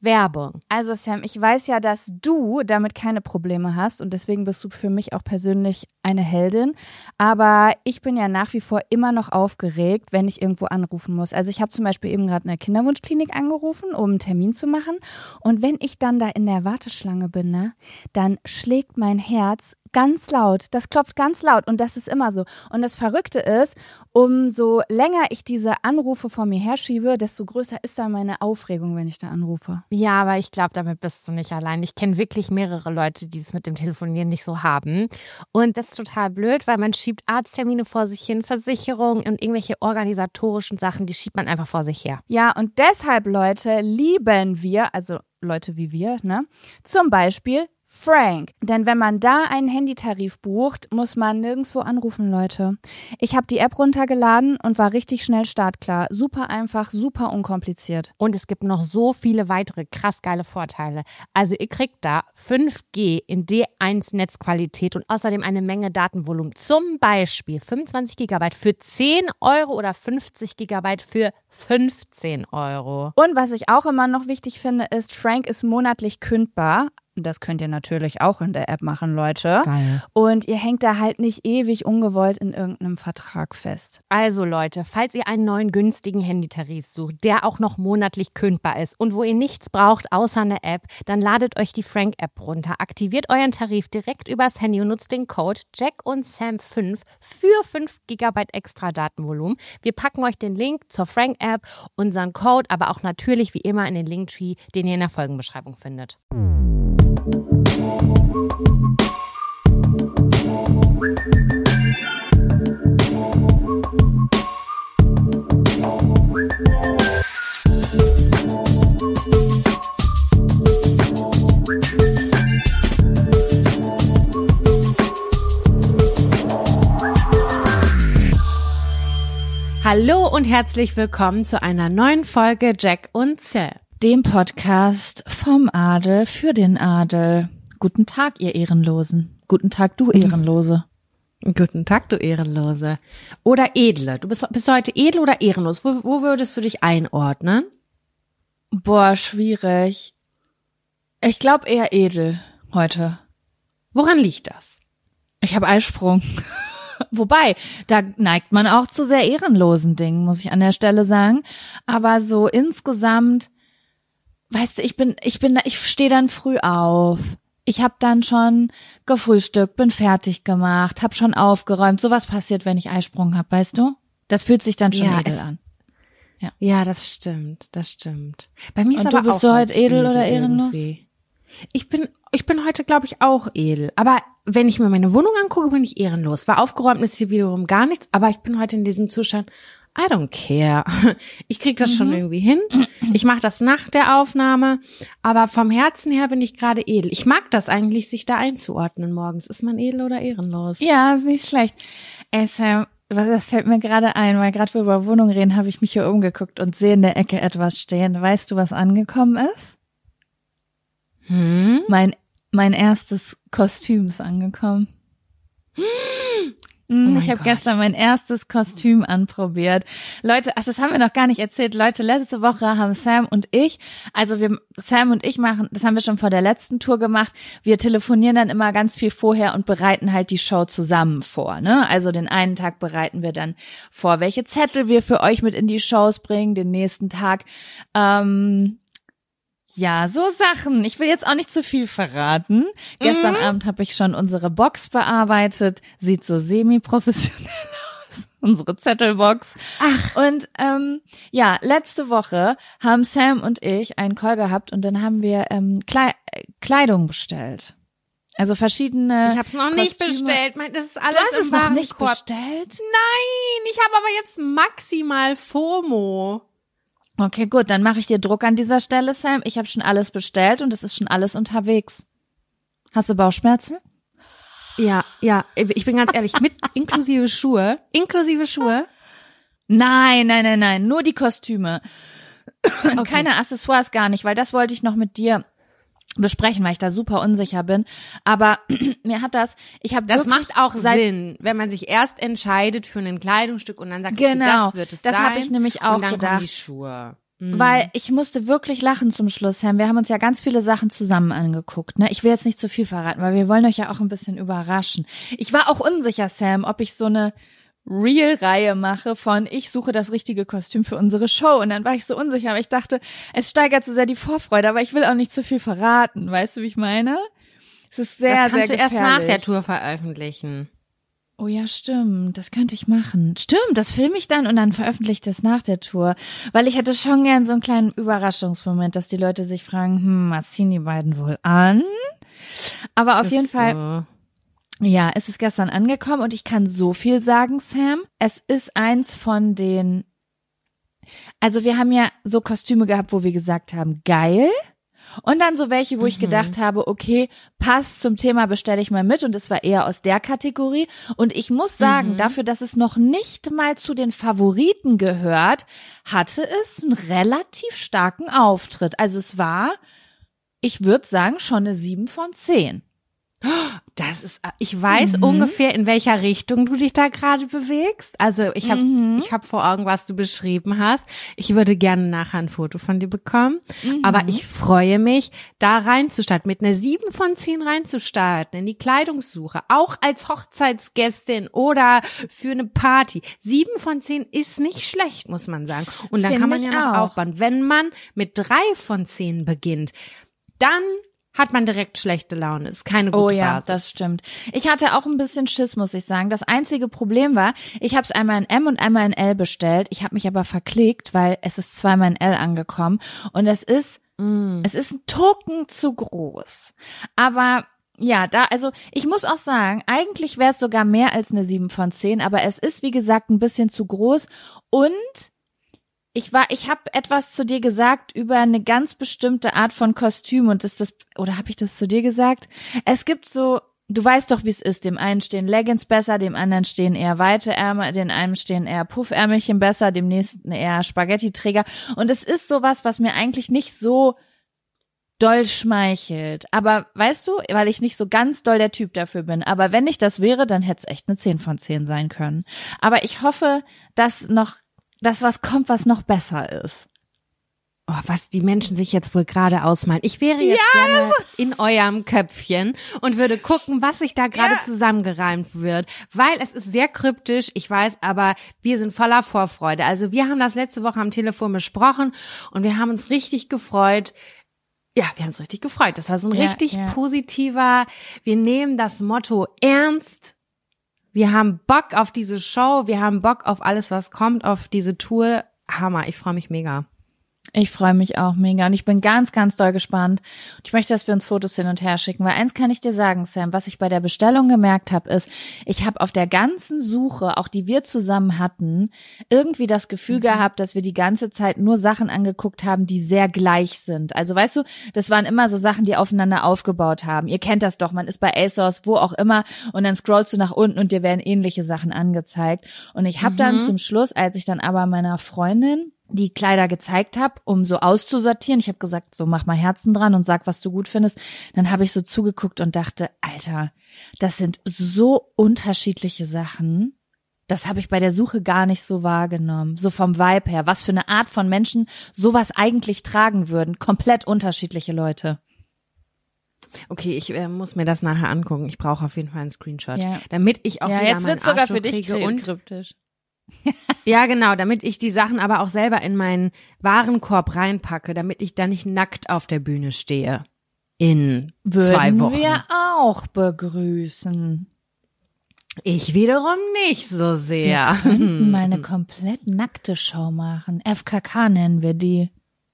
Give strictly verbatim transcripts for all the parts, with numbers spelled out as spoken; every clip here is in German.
Werbung. Also Sam, ich weiß ja, dass du damit keine Probleme hast und deswegen bist du für mich auch persönlich eine Heldin. Aber ich bin ja nach wie vor immer noch aufgeregt, wenn ich irgendwo anrufen muss. Also ich habe zum Beispiel eben gerade in der Kinderwunschklinik angerufen, um einen Termin zu machen. Und wenn ich dann da in der Warteschlange bin, ne, dann schlägt mein Herz ganz laut. Das klopft ganz laut und das ist immer so. Und das Verrückte ist, umso länger ich diese Anrufe vor mir herschiebe, desto größer ist dann meine Aufregung, wenn ich da anrufe. Ja, aber ich glaube, damit bist du nicht allein. Ich kenne wirklich mehrere Leute, die es mit dem Telefonieren nicht so haben. Und das ist total blöd, weil man schiebt Arzttermine vor sich hin, Versicherungen und irgendwelche organisatorischen Sachen, die schiebt man einfach vor sich her. Ja, und deshalb, Leute, lieben wir, also Leute wie wir, ne, zum Beispiel Frank. Denn wenn man da einen Handytarif bucht, muss man nirgendwo anrufen, Leute. Ich habe die App runtergeladen und war richtig schnell startklar. Super einfach, super unkompliziert. Und es gibt noch so viele weitere krass geile Vorteile. Also ihr kriegt da fünf G in D eins Netzqualität und außerdem eine Menge Datenvolumen. Zum Beispiel fünfundzwanzig Gigabyte für zehn Euro oder fünfzig Gigabyte für fünfzehn Euro. Und was ich auch immer noch wichtig finde, ist, Frank ist monatlich kündbar. Das könnt ihr natürlich auch in der App machen, Leute. Geil. Und ihr hängt da halt nicht ewig ungewollt in irgendeinem Vertrag fest. Also Leute, falls ihr einen neuen günstigen Handytarif sucht, der auch noch monatlich kündbar ist und wo ihr nichts braucht außer eine App, dann ladet euch die Frank-App runter, aktiviert euren Tarif direkt übers Handy und nutzt den Code Jack und Sam fünf für fünf Gigabyte extra Datenvolumen. Wir packen euch den Link zur Frank-App, unseren Code, aber auch natürlich wie immer in den Linktree, den ihr in der Folgenbeschreibung findet. Hallo und herzlich willkommen zu einer neuen Folge Jack und Sam, dem Podcast vom Adel für den Adel. Guten Tag, ihr Ehrenlosen. Guten Tag, du Ehrenlose. Guten Tag, du Ehrenlose. Oder Edle. Du bist, bist du heute edel oder ehrenlos? Wo, wo würdest du dich einordnen? Boah, schwierig. Ich glaube eher edel heute. Woran liegt das? Ich habe Eisprung. Wobei, da neigt man auch zu sehr ehrenlosen Dingen, muss ich an der Stelle sagen. Aber so insgesamt, weißt du, ich bin, ich bin, ich stehe dann früh auf. Ich habe dann schon gefrühstückt, bin fertig gemacht, habe schon aufgeräumt. Sowas passiert, wenn ich Eisprung habe, weißt du? Das fühlt sich dann schon ja, edel es, an. Ja. ja, das stimmt, das stimmt. Bei mir ist Und aber du bist auch du heute edel oder ehrenlos? Irgendwie. Ich bin, ich bin heute, glaube ich, auch edel. Aber wenn ich mir meine Wohnung angucke, bin ich ehrenlos. War aufgeräumt, ist hier wiederum gar nichts. Aber ich bin heute in diesem Zustand, I don't care. Ich krieg das mhm. schon irgendwie hin. Ich mache das nach der Aufnahme. Aber vom Herzen her bin ich gerade edel. Ich mag das eigentlich, sich da einzuordnen morgens. Ist man edel oder ehrenlos? Ja, ist nicht schlecht. Ey, Sam, das fällt mir gerade ein, weil gerade wir über Wohnung reden, habe ich mich hier umgeguckt und sehe in der Ecke etwas stehen. Weißt du, was angekommen ist? Hm? Mein, mein erstes Kostüm ist angekommen. Hm. Oh ich habe gestern mein erstes Kostüm anprobiert. Leute, ach, das haben wir noch gar nicht erzählt. Leute, letzte Woche haben Sam und ich, also wir, Sam und ich machen, das haben wir schon vor der letzten Tour gemacht. Wir telefonieren dann immer ganz viel vorher und bereiten halt die Show zusammen vor, ne? Also den einen Tag bereiten wir dann vor, welche Zettel wir für euch mit in die Shows bringen, den nächsten Tag, ähm, ja, so Sachen. Ich will jetzt auch nicht zu viel verraten. Mhm. Gestern Abend habe ich schon unsere Box bearbeitet. Sieht so semi-professionell aus. Unsere Zettelbox. Ach. Und ähm, ja, letzte Woche haben Sam und ich einen Call gehabt und dann haben wir ähm, Kle- Kleidung bestellt. Also verschiedene Ich habe es noch Kostüme. nicht bestellt. Das ist alles du hast im es noch nicht Warenkorb. bestellt? Nein, ich habe aber jetzt maximal FOMO. Okay, gut, dann mache ich dir Druck an dieser Stelle, Sam. Ich habe schon alles bestellt und es ist schon alles unterwegs. Hast du Bauchschmerzen? Ja, ja, ich bin ganz ehrlich, mit inklusive Schuhe, inklusive Schuhe. Nein, nein, nein, nein, nur die Kostüme. Okay. Keine Accessoires, gar nicht, weil das wollte ich noch mit dir besprechen, weil ich da super unsicher bin. Aber mir hat das, ich habe das wirklich macht auch seit, Sinn, wenn man sich erst entscheidet für ein Kleidungsstück und dann sagt, genau, okay, das wird es das sein. habe ich nämlich auch und dann gedacht. kommen die Schuhe. Weil ich musste wirklich lachen zum Schluss, Sam. Wir haben uns ja ganz viele Sachen zusammen angeguckt, ne? Ich will jetzt nicht zu viel verraten, weil wir wollen euch ja auch ein bisschen überraschen. Ich war auch unsicher, Sam, ob ich so eine Real-Reihe mache von ich suche das richtige Kostüm für unsere Show. Und dann war ich so unsicher, aber ich dachte, es steigert so sehr die Vorfreude, aber ich will auch nicht zu viel verraten. Weißt du, wie ich meine? Es ist sehr, sehr Das kannst sehr du erst nach der Tour veröffentlichen. Oh ja, stimmt, das könnte ich machen. Stimmt, das filme ich dann und dann veröffentliche ich das nach der Tour. Weil ich hätte schon gern so einen kleinen Überraschungsmoment, dass die Leute sich fragen, hm, was ziehen die beiden wohl an? Aber auf jeden Fall, ja, es ist gestern angekommen und ich kann so viel sagen, Sam. Es ist eins von den, also wir haben ja so Kostüme gehabt, wo wir gesagt haben, geil. Und dann so welche, wo mhm. ich gedacht habe, okay, passt zum Thema, bestelle ich mal mit. Und es war eher aus der Kategorie. Und ich muss sagen, mhm. dafür, dass es noch nicht mal zu den Favoriten gehört, hatte es einen relativ starken Auftritt. Also es war, ich würde sagen, schon eine sieben von zehn. Das ist, ich weiß mhm. ungefähr, in welcher Richtung du dich da gerade bewegst. Also ich habe mhm. ich hab vor Augen, was du beschrieben hast. Ich würde gerne nachher ein Foto von dir bekommen. Mhm. Aber ich freue mich, da reinzustarten, mit einer sieben von zehn reinzustarten, in die Kleidungssuche. Auch als Hochzeitsgästin oder für eine Party. sieben von zehn ist nicht schlecht, muss man sagen. Und dann Find kann man ja noch auch. aufbauen. Wenn man mit drei von zehn beginnt, dann hat man direkt schlechte Laune. Ist keine gute Basis. Oh ja, Basis. Das stimmt. Ich hatte auch ein bisschen Schiss, muss ich sagen. Das einzige Problem war, ich habe es einmal in M und einmal in L bestellt. Ich habe mich aber verklickt, weil es ist zweimal in L angekommen. Und es ist, mm. es ist ein Token zu groß. Aber ja, da, also ich muss auch sagen, eigentlich wäre es sogar mehr als eine sieben von zehn, aber es ist, wie gesagt, ein bisschen zu groß. Und Ich war, ich habe etwas zu dir gesagt über eine ganz bestimmte Art von Kostüm und ist das, oder habe ich das zu dir gesagt? Es gibt so, du weißt doch, wie es ist. Dem einen stehen Leggings besser, dem anderen stehen eher weite Ärmel, dem einen stehen eher Puffärmelchen besser, dem nächsten eher Spaghetti-Träger. Und es ist sowas, was mir eigentlich nicht so doll schmeichelt. Aber weißt du, weil ich nicht so ganz doll der Typ dafür bin. Aber wenn ich das wäre, dann hätte es echt eine zehn von zehn sein können. Aber ich hoffe, dass noch dass was kommt, was noch besser ist. Oh, was die Menschen sich jetzt wohl gerade ausmalen. Ich wäre jetzt ja, gerne in eurem Köpfchen und würde gucken, was sich da gerade ja. zusammengereimt wird. Weil es ist sehr kryptisch, ich weiß, aber wir sind voller Vorfreude. Also wir haben das letzte Woche am Telefon besprochen und wir haben uns richtig gefreut. Ja, wir haben uns richtig gefreut. Das war so ein ja, richtig ja. positiver, wir nehmen das Motto ernst. Wir haben Bock auf diese Show, wir haben Bock auf alles, was kommt, auf diese Tour. Hammer, ich freue mich mega. Ich freue mich auch mega und ich bin ganz, ganz doll gespannt. Und ich möchte, dass wir uns Fotos hin und her schicken, weil eins kann ich dir sagen, Sam, was ich bei der Bestellung gemerkt habe, ist, ich habe auf der ganzen Suche, auch die wir zusammen hatten, irgendwie das Gefühl mhm. gehabt, dass wir die ganze Zeit nur Sachen angeguckt haben, die sehr gleich sind. Also weißt du, das waren immer so Sachen, die aufeinander aufgebaut haben. Ihr kennt das doch, man ist bei ASOS, wo auch immer und dann scrollst du nach unten und dir werden ähnliche Sachen angezeigt. Und ich habe mhm. dann zum Schluss, als ich dann aber meiner Freundin die Kleider gezeigt habe, um so auszusortieren. Ich habe gesagt, so mach mal Herzen dran und sag, was du gut findest. Dann habe ich so zugeguckt und dachte, Alter, das sind so unterschiedliche Sachen. Das habe ich bei der Suche gar nicht so wahrgenommen. So vom Vibe her, was für eine Art von Menschen sowas eigentlich tragen würden. Komplett unterschiedliche Leute. Okay, ich äh, muss mir das nachher angucken. Ich brauche auf jeden Fall einen Screenshot, ja. damit ich auch ja, wieder jetzt meinen wird's sogar Arschloch für dich kriege und kryptisch. Ja, genau, damit ich die Sachen aber auch selber in meinen Warenkorb reinpacke, damit ich dann nicht nackt auf der Bühne stehe. In Würden zwei Wochen. wir auch begrüßen. Ich wiederum nicht so sehr. Wir könnten mal eine komplett nackte Show machen. F K K nennen wir die.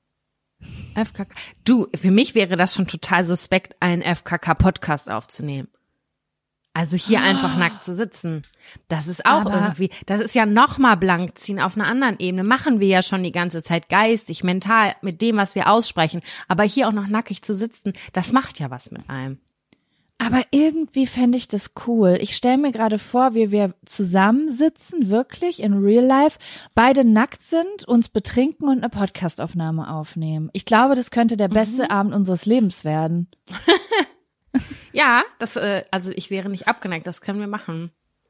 F K K. Du, für mich wäre das schon total suspekt, einen F K K-Podcast aufzunehmen. Also hier oh. einfach nackt zu sitzen. Das ist auch Aber irgendwie, das ist ja nochmal blank ziehen auf einer anderen Ebene. Machen wir ja schon die ganze Zeit geistig, mental, mit dem, was wir aussprechen. Aber hier auch noch nackig zu sitzen, das macht ja was mit einem. Aber irgendwie fände ich das cool. Ich stelle mir gerade vor, wie wir zusammensitzen, wirklich in Real Life, beide nackt sind, uns betrinken und eine Podcastaufnahme aufnehmen. Ich glaube, das könnte der beste mhm. Abend unseres Lebens werden. Ja, das, äh, also ich wäre nicht abgeneigt, das können wir machen.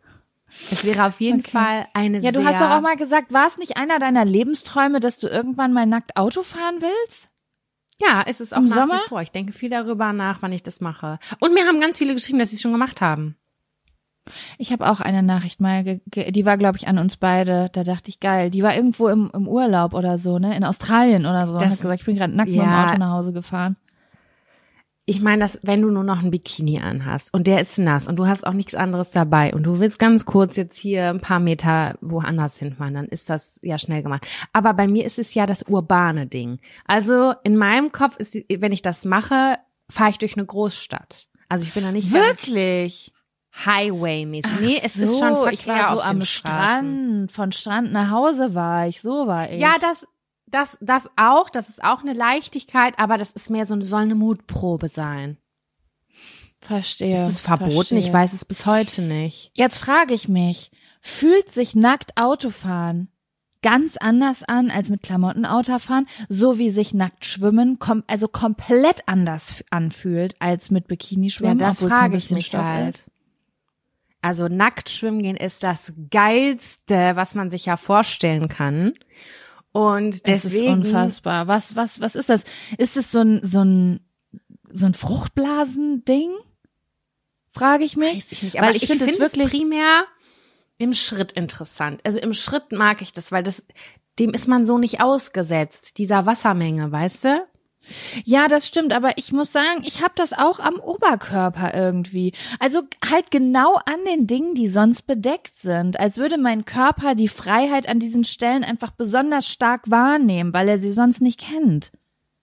Es wäre auf jeden okay. Fall eine Ja, sehr... du hast doch auch mal gesagt, war es nicht einer deiner Lebensträume, dass du irgendwann mal nackt Auto fahren willst? Ja, es ist auch Im nach Sommer? wie vor. Ich denke viel darüber nach, wann ich das mache. Und mir haben ganz viele geschrieben, dass sie es schon gemacht haben. Ich habe auch eine Nachricht mal, ge- ge- die war, glaube ich, an uns beide. Da dachte ich, geil. Die war irgendwo im, im Urlaub oder so, ne? In Australien oder so. Und Das- hat gesagt, ich bin gerade nackt ja. mit dem Auto nach Hause gefahren. Ich meine, dass wenn du nur noch ein Bikini anhast und der ist nass und du hast auch nichts anderes dabei und du willst ganz kurz jetzt hier ein paar Meter woanders hinfahren, dann ist das ja schnell gemacht. Aber bei mir ist es ja das urbane Ding. Also in meinem Kopf ist, wenn ich das mache, fahre ich durch eine Großstadt. Also ich bin da nicht Wirklich? Highway-mäßig. Nee, es so, ist schon Verkehr ich war so auf am den Straßen. Strand, von Strand nach Hause war ich, so war ich. Ja, das, das, das auch, das ist auch eine Leichtigkeit, aber das ist mehr so eine, soll eine Mutprobe sein. Verstehe. Ist es verboten? verstehe. Ich weiß es bis heute nicht. Jetzt frage ich mich, fühlt sich nackt Autofahren ganz anders an als mit Klamotten Autofahren, so wie sich nackt Schwimmen kom- also komplett anders f- anfühlt als mit Bikini Ja, schwimmen? das obwohl's nur ein frage ich bisschen mich Stoff halt. ist? Also nackt schwimmen gehen ist das Geilste, was man sich ja vorstellen kann. Und Das deswegen, ist unfassbar. Was, was, was ist das? Ist es so ein, so ein, so ein Fruchtblasending? Frage ich mich. weiß ich nicht, aber weil ich, ich finde finde es es wirklich primär im Schritt interessant. Also im Schritt mag ich das, weil das, dem ist man so nicht ausgesetzt, dieser Wassermenge, weißt du? Ja, das stimmt, aber ich muss sagen, ich habe das auch am Oberkörper irgendwie. Also halt genau an den Dingen, die sonst bedeckt sind. Als würde mein Körper die Freiheit an diesen Stellen einfach besonders stark wahrnehmen, weil er sie sonst nicht kennt.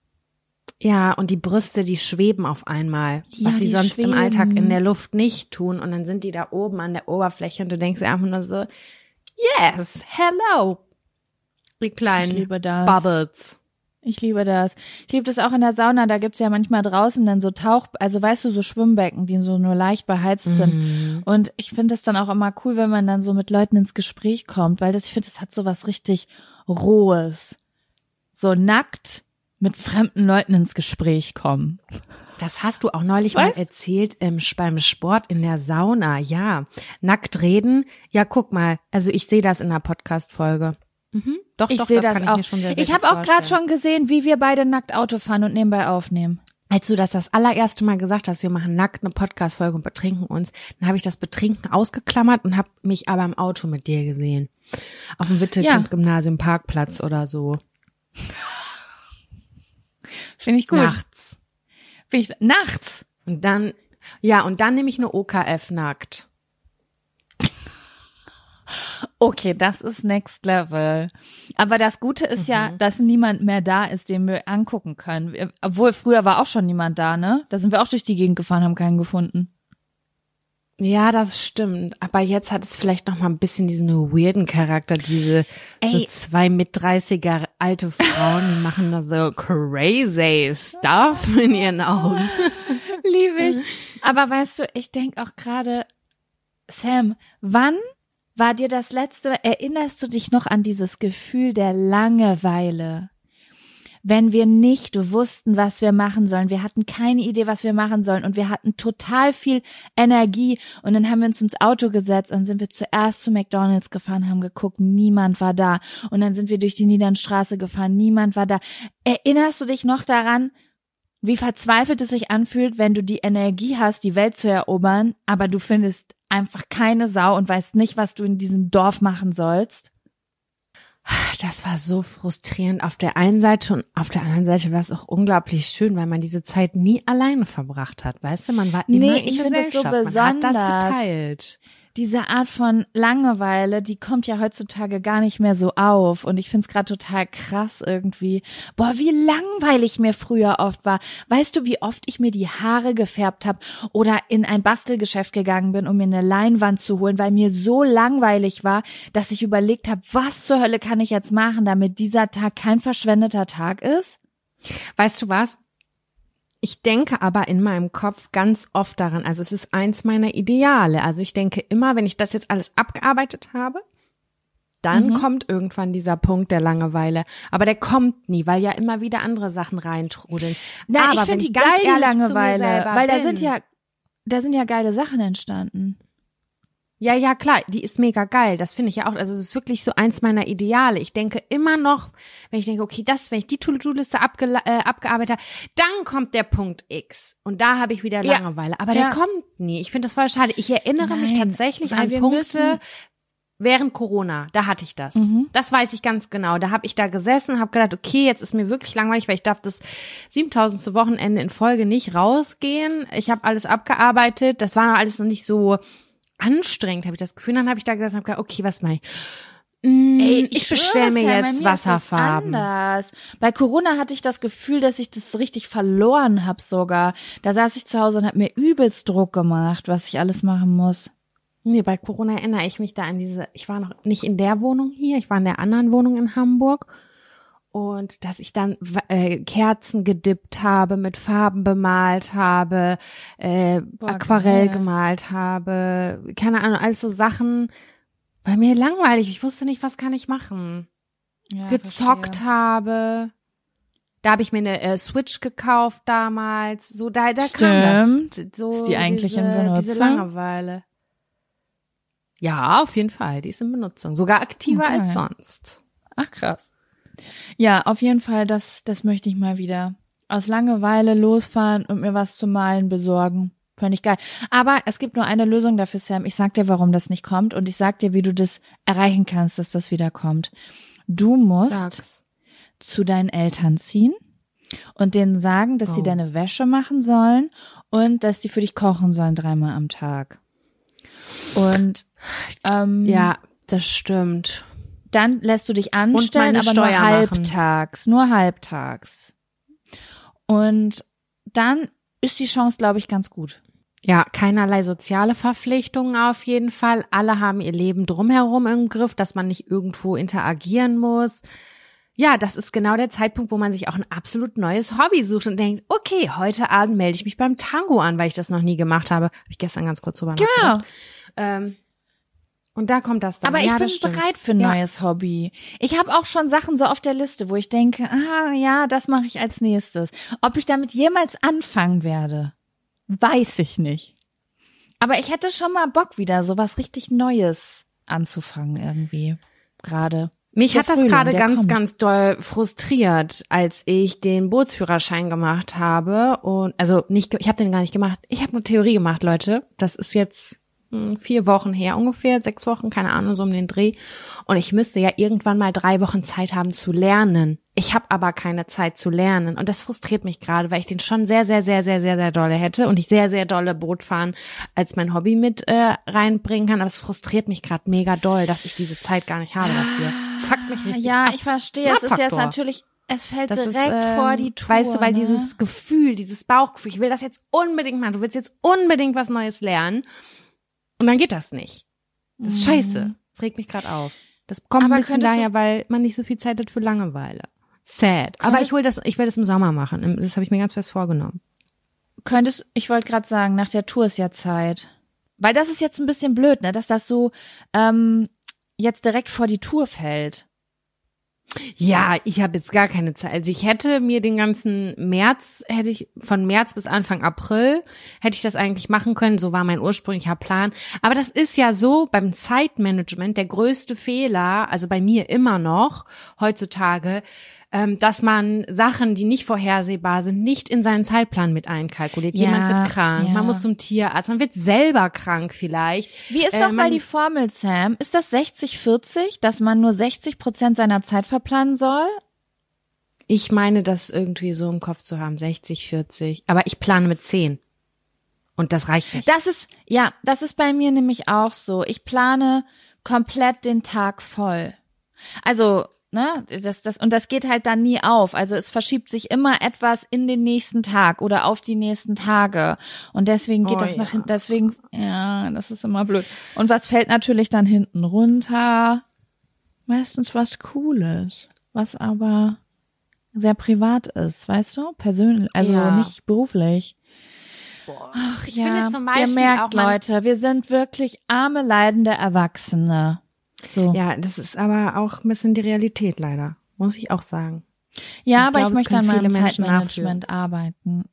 Ja, und die Brüste, die schweben auf einmal, Ja, was sie die sonst schweben. im Alltag in der Luft nicht tun. Und dann sind die da oben an der Oberfläche und du denkst dir einfach nur so, yes, hello, die Ich kleinen liebe das. Bubbles. Ich liebe das. Ich liebe das auch in der Sauna. Da gibt's ja manchmal draußen dann so Tauch, also weißt du, so Schwimmbecken, die so nur leicht beheizt sind. Mhm. Und ich finde es dann auch immer cool, wenn man dann so mit Leuten ins Gespräch kommt, weil das, ich finde, das hat so was richtig Rohes. So nackt mit fremden Leuten ins Gespräch kommen. Das hast du auch neulich Was? mal erzählt im, beim Sport in der Sauna. Ja, nackt reden. Ja, guck mal. Also ich sehe das in der Podcast-Folge. Mhm. Doch, Ich doch, sehe das, das kann auch. ich mir schon sehr, sehr Ich gut habe auch gerade vorstellen. schon gesehen, wie wir beide nackt Auto fahren und nebenbei aufnehmen. Als du das das allererste Mal gesagt hast, wir machen nackt eine Podcast-Folge und betrinken uns, dann habe ich das Betrinken ausgeklammert und habe mich aber im Auto mit dir gesehen. Auf dem Wittekind-Gymnasium Parkplatz oder so. Finde ich gut. Nachts. Find ich, nachts. Und dann, ja, und dann nehme ich eine O K F nackt. Okay, das ist Next Level. Aber das Gute ist Mhm. ja, dass niemand mehr da ist, den wir angucken können. Wir- Obwohl, früher war auch schon niemand da, ne? Da sind wir auch durch die Gegend gefahren, haben keinen gefunden. Ja, das stimmt. Aber jetzt hat es vielleicht noch mal ein bisschen diesen weirden Charakter, diese so Ey. zwei mit dreißiger alte Frauen, die machen da so crazy stuff in ihren Augen. Liebe ich. Aber weißt du, ich denke auch gerade, Sam, wann war dir das letzte, erinnerst du dich noch an dieses Gefühl der Langeweile? Wenn wir nicht wussten, was wir machen sollen. Wir hatten keine Idee, was wir machen sollen und wir hatten total viel Energie und dann haben wir uns ins Auto gesetzt und sind wir zuerst zu McDonald's gefahren, haben geguckt, niemand war da und dann sind wir durch die Niedernstraße gefahren, niemand war da. Erinnerst du dich noch daran, wie verzweifelt es sich anfühlt, wenn du die Energie hast, die Welt zu erobern, aber du findest einfach keine Sau und weißt nicht, was du in diesem Dorf machen sollst? Das war so frustrierend auf der einen Seite und auf der anderen Seite war es auch unglaublich schön, weil man diese Zeit nie alleine verbracht hat. Weißt du, man war immer Nee, in ich finde das so Gesellschaft. Man hat das besonders. geteilt. Diese Art von Langeweile, die kommt ja heutzutage gar nicht mehr so auf und ich find's gerade total krass irgendwie. Boah, wie langweilig mir früher oft war. Weißt du, wie oft ich mir die Haare gefärbt habe oder in ein Bastelgeschäft gegangen bin, um mir eine Leinwand zu holen, weil mir so langweilig war, dass ich überlegt habe, was zur Hölle kann ich jetzt machen, damit dieser Tag kein verschwendeter Tag ist? Weißt du was? Ich denke aber in meinem Kopf ganz oft daran, also es ist eins meiner Ideale. Also ich denke immer, wenn ich das jetzt alles abgearbeitet habe, dann Mhm. kommt irgendwann dieser Punkt der Langeweile. Aber der kommt nie, weil ja immer wieder andere Sachen reintrudeln. Nein, aber ich wenn finde die ganz geil, die ehrlich zu mir Langeweile, selber weil da bin, sind ja, da sind ja geile Sachen entstanden. Ja, ja, klar, die ist mega geil. Das finde ich ja auch. Also es ist wirklich so eins meiner Ideale. Ich denke immer noch, wenn ich denke, okay, das, wenn ich die To-Do-Liste abge äh, abgearbeitet habe, dann kommt der Punkt X. Und da habe ich wieder Langeweile. Ja. Aber ja. der kommt nie. Ich finde das voll schade. Ich erinnere Nein, mich tatsächlich an Punkte während Corona. Da hatte ich das. Mhm. Das weiß ich ganz genau. Da habe ich da gesessen, habe gedacht, okay, jetzt ist mir wirklich langweilig, weil ich darf das siebentausendste Wochenende in Folge nicht rausgehen. Ich habe alles abgearbeitet. Das war noch alles noch nicht so anstrengend, habe ich das Gefühl. Dann habe ich da gedacht, gedacht, okay, was mache ich? Mm, Ey, ich, ich bestelle mir ja, jetzt Wasserfarben. Anders. Bei Corona hatte ich das Gefühl, dass ich das richtig verloren habe sogar. Da saß ich zu Hause und habe mir übelst Druck gemacht, was ich alles machen muss. Nee, bei Corona erinnere ich mich da an diese, ich war noch nicht in der Wohnung hier, ich war in der anderen Wohnung in Hamburg. Und dass ich dann äh, Kerzen gedippt habe, mit Farben bemalt habe, äh, Boah, Aquarell geil. gemalt habe, keine Ahnung, alles so Sachen, weil mir langweilig, ich wusste nicht, was kann ich machen. Ja, Gezockt verstehe. habe, da habe ich mir eine äh, Switch gekauft damals, so da, da kam das. So ist die eigentlich diese, in Benutzung? Diese Langeweile. Ja, auf jeden Fall, die ist in Benutzung, sogar aktiver okay. als sonst. Ach krass. Ja, auf jeden Fall, das, das möchte ich mal wieder. Aus Langeweile losfahren und mir was zu malen besorgen. Fände ich geil. Aber es gibt nur eine Lösung dafür, Sam. Ich sag dir, warum das nicht kommt und ich sag dir, wie du das erreichen kannst, dass das wieder kommt. Du musst Sag's. zu deinen Eltern ziehen und denen sagen, dass oh. sie deine Wäsche machen sollen und dass die für dich kochen sollen dreimal am Tag. Und ähm, ja, das stimmt. Dann lässt du dich anstellen, aber Steuer nur halbtags, machen. nur halbtags. Und dann ist die Chance, glaube ich, ganz gut. Ja, keinerlei soziale Verpflichtungen auf jeden Fall. Alle haben ihr Leben drumherum im Griff, dass man nicht irgendwo interagieren muss. Ja, das ist genau der Zeitpunkt, wo man sich auch ein absolut neues Hobby sucht und denkt, okay, heute Abend melde ich mich beim Tango an, weil ich das noch nie gemacht habe. Habe ich gestern ganz kurz drüber nachgedacht. Genau. Ähm, Und da kommt das dann. Aber ja, ich bin stimmt. bereit für ein ja. neues Hobby. Ich habe auch schon Sachen so auf der Liste, wo ich denke, ah ja, das mache ich als nächstes. Ob ich damit jemals anfangen werde, weiß ich nicht. Aber ich hätte schon mal Bock, wieder so was richtig Neues anzufangen irgendwie. Gerade. Mich hat das gerade ganz, kommt. ganz doll frustriert, als ich den Bootsführerschein gemacht habe. Und also nicht, ich habe den gar nicht gemacht. Ich habe nur Theorie gemacht, Leute. Das ist jetzt vier Wochen her ungefähr, sechs Wochen, keine Ahnung, so um den Dreh. Und ich müsste ja irgendwann mal drei Wochen Zeit haben zu lernen. Ich habe aber keine Zeit zu lernen. Und das frustriert mich gerade, weil ich den schon sehr, sehr, sehr, sehr, sehr, sehr dolle hätte und ich sehr, sehr dolle Bootfahren als mein Hobby mit äh, reinbringen kann. Aber es frustriert mich gerade mega doll, dass ich diese Zeit gar nicht habe dafür. Fuckt mich richtig Ja, ab. ich verstehe. Es ist jetzt natürlich, es fällt das direkt ist, ähm, vor die Tour. Weißt du, weil ne? dieses Gefühl, dieses Bauchgefühl, ich will das jetzt unbedingt machen. Du willst jetzt unbedingt was Neues lernen. Und dann geht das nicht. Das ist scheiße. Das regt mich gerade auf. Das kommt Aber ein bisschen daher, weil man nicht so viel Zeit hat für Langeweile. Sad. Aber ich will das, ich will das im Sommer machen. Das habe ich mir ganz fest vorgenommen. Könntest, ich wollte gerade sagen, nach der Tour ist ja Zeit. Weil das ist jetzt ein bisschen blöd, ne, dass das so ähm, jetzt direkt vor die Tour fällt. Ja, ich habe jetzt gar keine Zeit. Also ich hätte mir den ganzen März, hätte ich von März bis Anfang April, hätte ich das eigentlich machen können. So war mein ursprünglicher Plan. Aber das ist ja so beim Zeitmanagement der größte Fehler, also bei mir immer noch heutzutage, ähm, dass man Sachen, die nicht vorhersehbar sind, nicht in seinen Zeitplan mit einkalkuliert. Ja, jemand wird krank, ja. man muss zum Tierarzt, man wird selber krank vielleicht. Wie ist äh, doch mal die Formel, Sam? Ist das sechzig vierzig, dass man nur sechzig Prozent seiner Zeit verplanen soll? Ich meine, das irgendwie so im Kopf zu haben, sechzig vierzig. Aber ich plane mit zehn. Und das reicht nicht. Das ist, ja, das ist bei mir nämlich auch so. Ich plane komplett den Tag voll. Also, ne, das, das, und das geht halt dann nie auf. Also es verschiebt sich immer etwas in den nächsten Tag oder auf die nächsten Tage. Und deswegen geht oh, das nach ja. hinten, deswegen, ja, das ist immer blöd. Und was fällt natürlich dann hinten runter? Meistens was Cooles, was aber sehr privat ist, weißt du? Persönlich, also ja. nicht beruflich. Boah. Ach ich ja, finde zum Beispiel ihr merkt, auch Leute, wir sind wirklich arme, leidende Erwachsene. So. Ja, das ist aber auch ein bisschen die Realität leider, muss ich auch sagen. Ja, ich aber glaube, ich möchte an meinem Menschen Zeitmanagement arbeiten.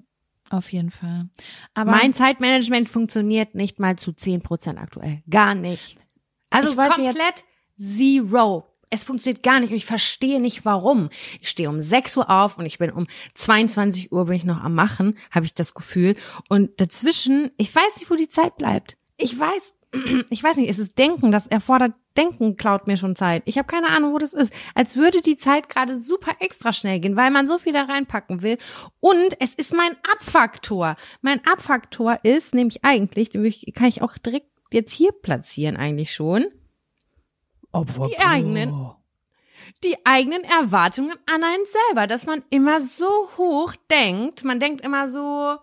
Auf jeden Fall. Aber mein Zeitmanagement funktioniert nicht mal zu zehn Prozent aktuell. Gar nicht. Also komplett zero. Es funktioniert gar nicht und ich verstehe nicht, warum. Ich stehe um sechs Uhr auf und ich bin um zweiundzwanzig Uhr bin ich noch am Machen, habe ich das Gefühl. Und dazwischen, ich weiß nicht, wo die Zeit bleibt. Ich weiß, ich weiß nicht, es ist Denken, das erfordert Denken, klaut mir schon Zeit. Ich habe keine Ahnung, wo das ist. Als würde die Zeit gerade super extra schnell gehen, weil man so viel da reinpacken will. Und es ist mein Abfaktor. Mein Abfaktor ist nämlich eigentlich, den kann ich auch direkt jetzt hier platzieren eigentlich schon. Abfaktor. Die eigenen, die eigenen Erwartungen an einen selber, dass man immer so hoch denkt. Man denkt immer so,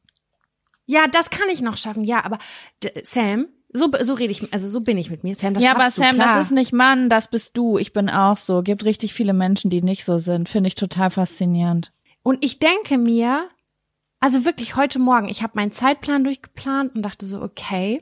ja, das kann ich noch schaffen. Ja, aber Sam, so so rede ich, also so bin ich mit mir. Sam, das ja, aber schaffst Sam, du, klar. Das ist nicht Mann, das bist du. Ich bin auch so. Gibt richtig viele Menschen, die nicht so sind. Finde ich total faszinierend. Und ich denke mir, also wirklich heute Morgen, ich habe meinen Zeitplan durchgeplant und dachte so, okay,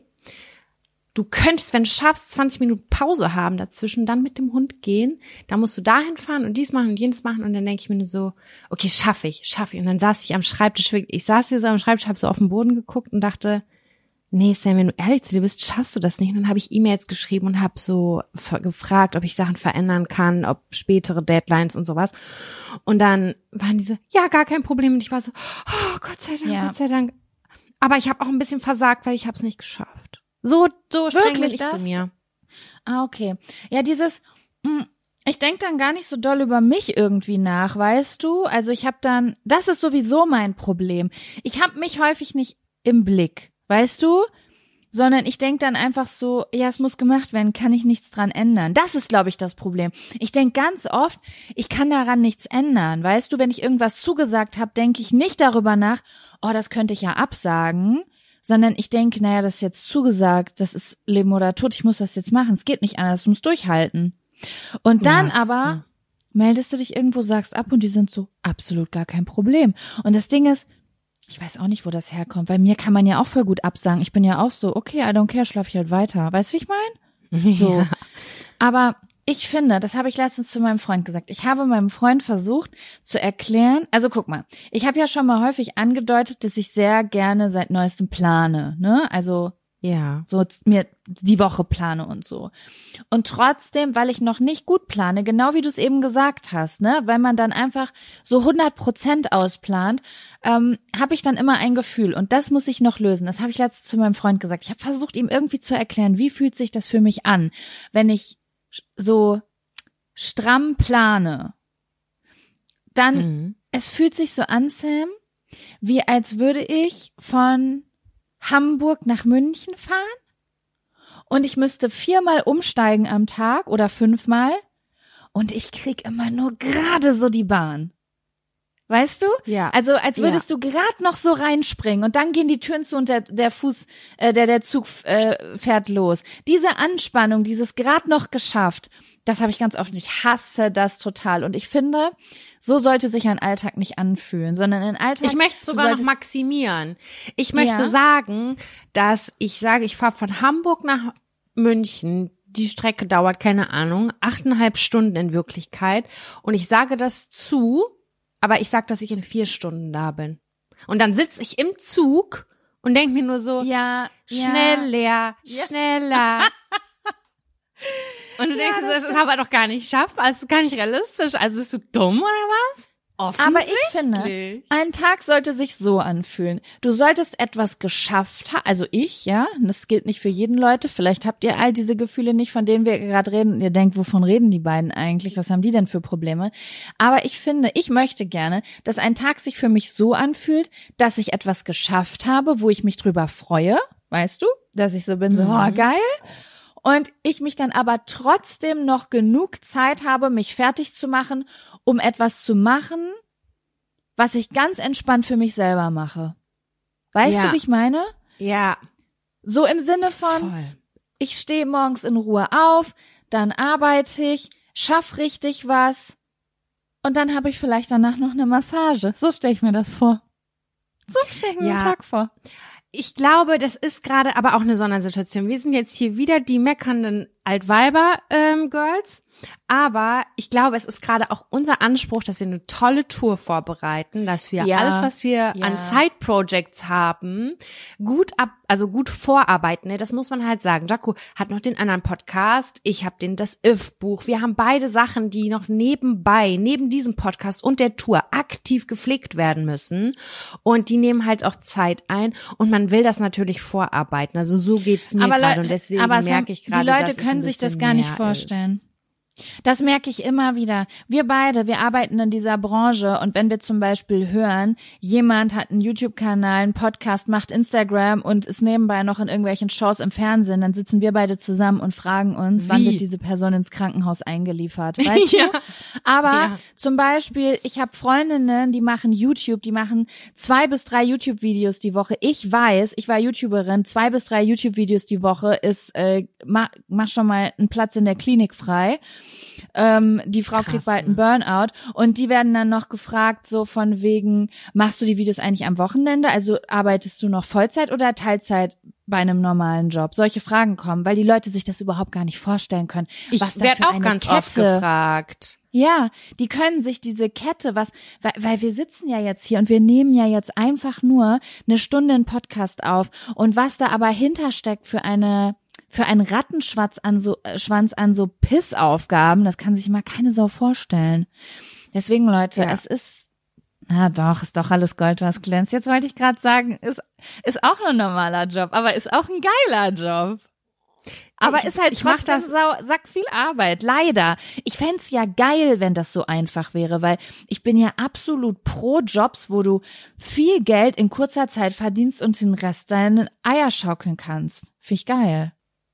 du könntest, wenn du schaffst, zwanzig Minuten Pause haben dazwischen, dann mit dem Hund gehen. Da musst du dahin fahren und dies machen und jenes machen. Und dann denke ich mir nur so, okay, schaffe ich, schaffe ich. Und dann saß ich am Schreibtisch, ich saß hier so am Schreibtisch, habe so auf den Boden geguckt und dachte, nee, Sam, wenn du ehrlich zu dir bist, schaffst du das nicht. Und dann habe ich E-Mails geschrieben und habe so gefragt, ob ich Sachen verändern kann, ob spätere Deadlines und sowas. Und dann waren die so, ja, gar kein Problem. Und ich war so, oh, Gott sei Dank, ja. Gott sei Dank. Aber ich habe auch ein bisschen versagt, weil ich habe es nicht geschafft. So, so streng bin ich das? zu mir. Ah, okay. Ja, dieses, mh, ich denk dann gar nicht so doll über mich irgendwie nach, weißt du? Also ich habe dann, das ist sowieso mein Problem. Ich habe mich häufig nicht im Blick, weißt du? Sondern ich denk dann einfach so, ja, es muss gemacht werden, kann ich nichts dran ändern. Das ist, glaube ich, das Problem. Ich denk ganz oft, ich kann daran nichts ändern, weißt du? Wenn ich irgendwas zugesagt habe, denke ich nicht darüber nach, oh, das könnte ich ja absagen, sondern ich denke, naja, das ist jetzt zugesagt, das ist Leben oder Tod, ich muss das jetzt machen, es geht nicht anders, du musst durchhalten. Und dann yes. aber meldest du dich irgendwo, sagst ab und die sind so, absolut gar kein Problem. Und das Ding ist, ich weiß auch nicht, wo das herkommt, weil mir kann man ja auch voll gut absagen. Ich bin ja auch so, okay, I don't care, schlaf ich halt weiter. Weißt du, wie ich meine? So. Ja. Aber ich finde, das habe ich letztens zu meinem Freund gesagt, ich habe meinem Freund versucht zu erklären, also guck mal, ich habe ja schon mal häufig angedeutet, dass ich sehr gerne seit neuestem plane, ne? Also ja, so mir die Woche plane und so. Und trotzdem, weil ich noch nicht gut plane, genau wie du es eben gesagt hast, ne, weil man dann einfach so hundert Prozent ausplant, ähm, habe ich dann immer ein Gefühl und das muss ich noch lösen. Das habe ich letztens zu meinem Freund gesagt. Ich habe versucht, ihm irgendwie zu erklären, wie fühlt sich das für mich an, wenn ich so stramm plane. Dann, mhm. es fühlt sich so an, Sam, wie als würde ich von Hamburg nach München fahren und ich müsste viermal umsteigen am Tag oder fünfmal und ich krieg immer nur gerade so die Bahn. Weißt du? Ja. Also als würdest ja. du gerade noch so reinspringen und dann gehen die Türen zu und der der Fuß äh, der der Zug äh, fährt los. Diese Anspannung, dieses gerade noch geschafft, das habe ich ganz oft. Ich hasse das total und ich finde, so sollte sich ein Alltag nicht anfühlen, sondern ein Alltag. Ich möchte sogar noch maximieren. Ich möchte ja. sagen, dass ich sage, ich fahre von Hamburg nach München. Die Strecke dauert, keine Ahnung, achteinhalb Stunden in Wirklichkeit. Und ich sage das zu, aber ich sage, dass ich in vier Stunden da bin. Und dann sitze ich im Zug und denke mir nur so, ja, schneller, ja. schneller. Und du denkst, ja, das, das haben wir doch gar nicht geschafft, also ist gar nicht realistisch, also bist du dumm oder was? Aber ich finde, ein Tag sollte sich so anfühlen. Du solltest etwas geschafft haben, also ich, ja, das gilt nicht für jeden Leute, vielleicht habt ihr all diese Gefühle nicht, von denen wir gerade reden und ihr denkt, wovon reden die beiden eigentlich, was haben die denn für Probleme? Aber ich finde, ich möchte gerne, dass ein Tag sich für mich so anfühlt, dass ich etwas geschafft habe, wo ich mich drüber freue, weißt du, dass ich so bin, so, mhm. oh, geil. Und ich mich dann aber trotzdem noch genug Zeit habe, mich fertig zu machen, um etwas zu machen, was ich ganz entspannt für mich selber mache. Weißt ja. du, wie ich meine? Ja. So im Sinne von, Voll. ich stehe morgens in Ruhe auf, dann arbeite ich, schaff richtig was und dann habe ich vielleicht danach noch eine Massage. So stelle ich mir das vor. So stelle ich mir ja. den Tag vor. Ich glaube, das ist gerade aber auch eine Sondersituation. Wir sind jetzt hier wieder die meckernden Altweiber-Girls. Ähm, Aber ich glaube, es ist gerade auch unser Anspruch, dass wir eine tolle Tour vorbereiten, dass wir ja, alles, was wir ja. an Side-Projects haben, gut ab, also gut vorarbeiten. Ne? Das muss man halt sagen. Jaco hat noch den anderen Podcast, ich habe den das If-Buch. Wir haben beide Sachen, die noch nebenbei, neben diesem Podcast und der Tour aktiv gepflegt werden müssen. Und die nehmen halt auch Zeit ein. Und man will das natürlich vorarbeiten. Also so geht's mir gerade. Und deswegen aber merke ich gerade, die Leute dass können es ein sich das bisschen gar nicht mehr vorstellen. Ist. Das merke ich immer wieder. Wir beide, wir arbeiten in dieser Branche und wenn wir zum Beispiel hören, jemand hat einen YouTube-Kanal, einen Podcast, macht Instagram und ist nebenbei noch in irgendwelchen Shows im Fernsehen, dann sitzen wir beide zusammen und fragen uns, Wie? wann wird diese Person ins Krankenhaus eingeliefert, weißt ja. du? Aber ja. zum Beispiel, ich habe Freundinnen, die machen YouTube, die machen zwei bis drei YouTube-Videos die Woche. Ich weiß, ich war YouTuberin, zwei bis drei YouTube-Videos die Woche ist, äh, mach, mach schon mal einen Platz in der Klinik frei. Ähm, die Frau Krass, kriegt bald einen ne? Burnout und die werden dann noch gefragt so von wegen, machst du die Videos eigentlich am Wochenende? Also arbeitest du noch Vollzeit oder Teilzeit bei einem normalen Job? Solche Fragen kommen, weil die Leute sich das überhaupt gar nicht vorstellen können. Ich was da werde für auch eine ganz Kette, oft gefragt. Ja, die können sich diese Kette, was, weil, weil wir sitzen ja jetzt hier und wir nehmen ja jetzt einfach nur eine Stunde einen Podcast auf und was da aber hintersteckt für eine Für einen Rattenschwanz an so äh, Schwanz an so Pissaufgaben, das kann sich mal keine Sau vorstellen. Deswegen, Leute, ja. es ist, na doch, ist doch alles Gold, was glänzt. Jetzt wollte ich gerade sagen, ist ist auch ein normaler Job, aber ist auch ein geiler Job. Aber ich, ist halt ich mach trotzdem das sau, sack viel Arbeit, leider. Ich fänd's ja geil, wenn das so einfach wäre, weil ich bin ja absolut pro Jobs, wo du viel Geld in kurzer Zeit verdienst und den Rest deinen Eier schaukeln kannst. Finde ich geil.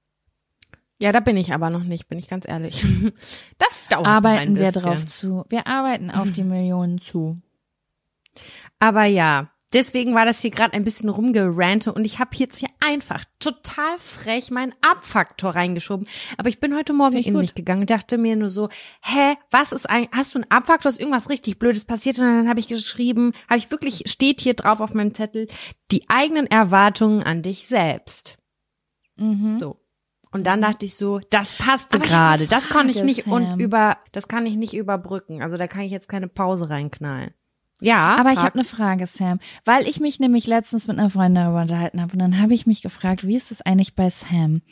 Ja, da bin ich aber noch nicht, bin ich ganz ehrlich. Das dauert Arbeiten ein wir bisschen. drauf zu. Wir arbeiten auf die Millionen zu. Aber ja, deswegen war das hier gerade ein bisschen rumgerante und ich habe jetzt hier einfach total frech meinen Abfaktor reingeschoben. Aber ich bin heute Morgen in mich gegangen und dachte mir nur so, hä, was ist eigentlich, hast du einen Abfaktor, ist irgendwas richtig Blödes passiert? Und dann habe ich geschrieben, habe ich wirklich, steht hier drauf auf meinem Zettel, die eigenen Erwartungen an dich selbst. Mhm. So. Und dann dachte ich so, das passte gerade. Das kann ich nicht und über, das kann ich nicht überbrücken. Also da kann ich jetzt keine Pause reinknallen. Ja. Aber ich habe eine Frage, Sam, weil ich mich nämlich letztens mit einer Freundin darüber unterhalten habe und dann habe ich mich gefragt, wie ist es eigentlich bei Sam?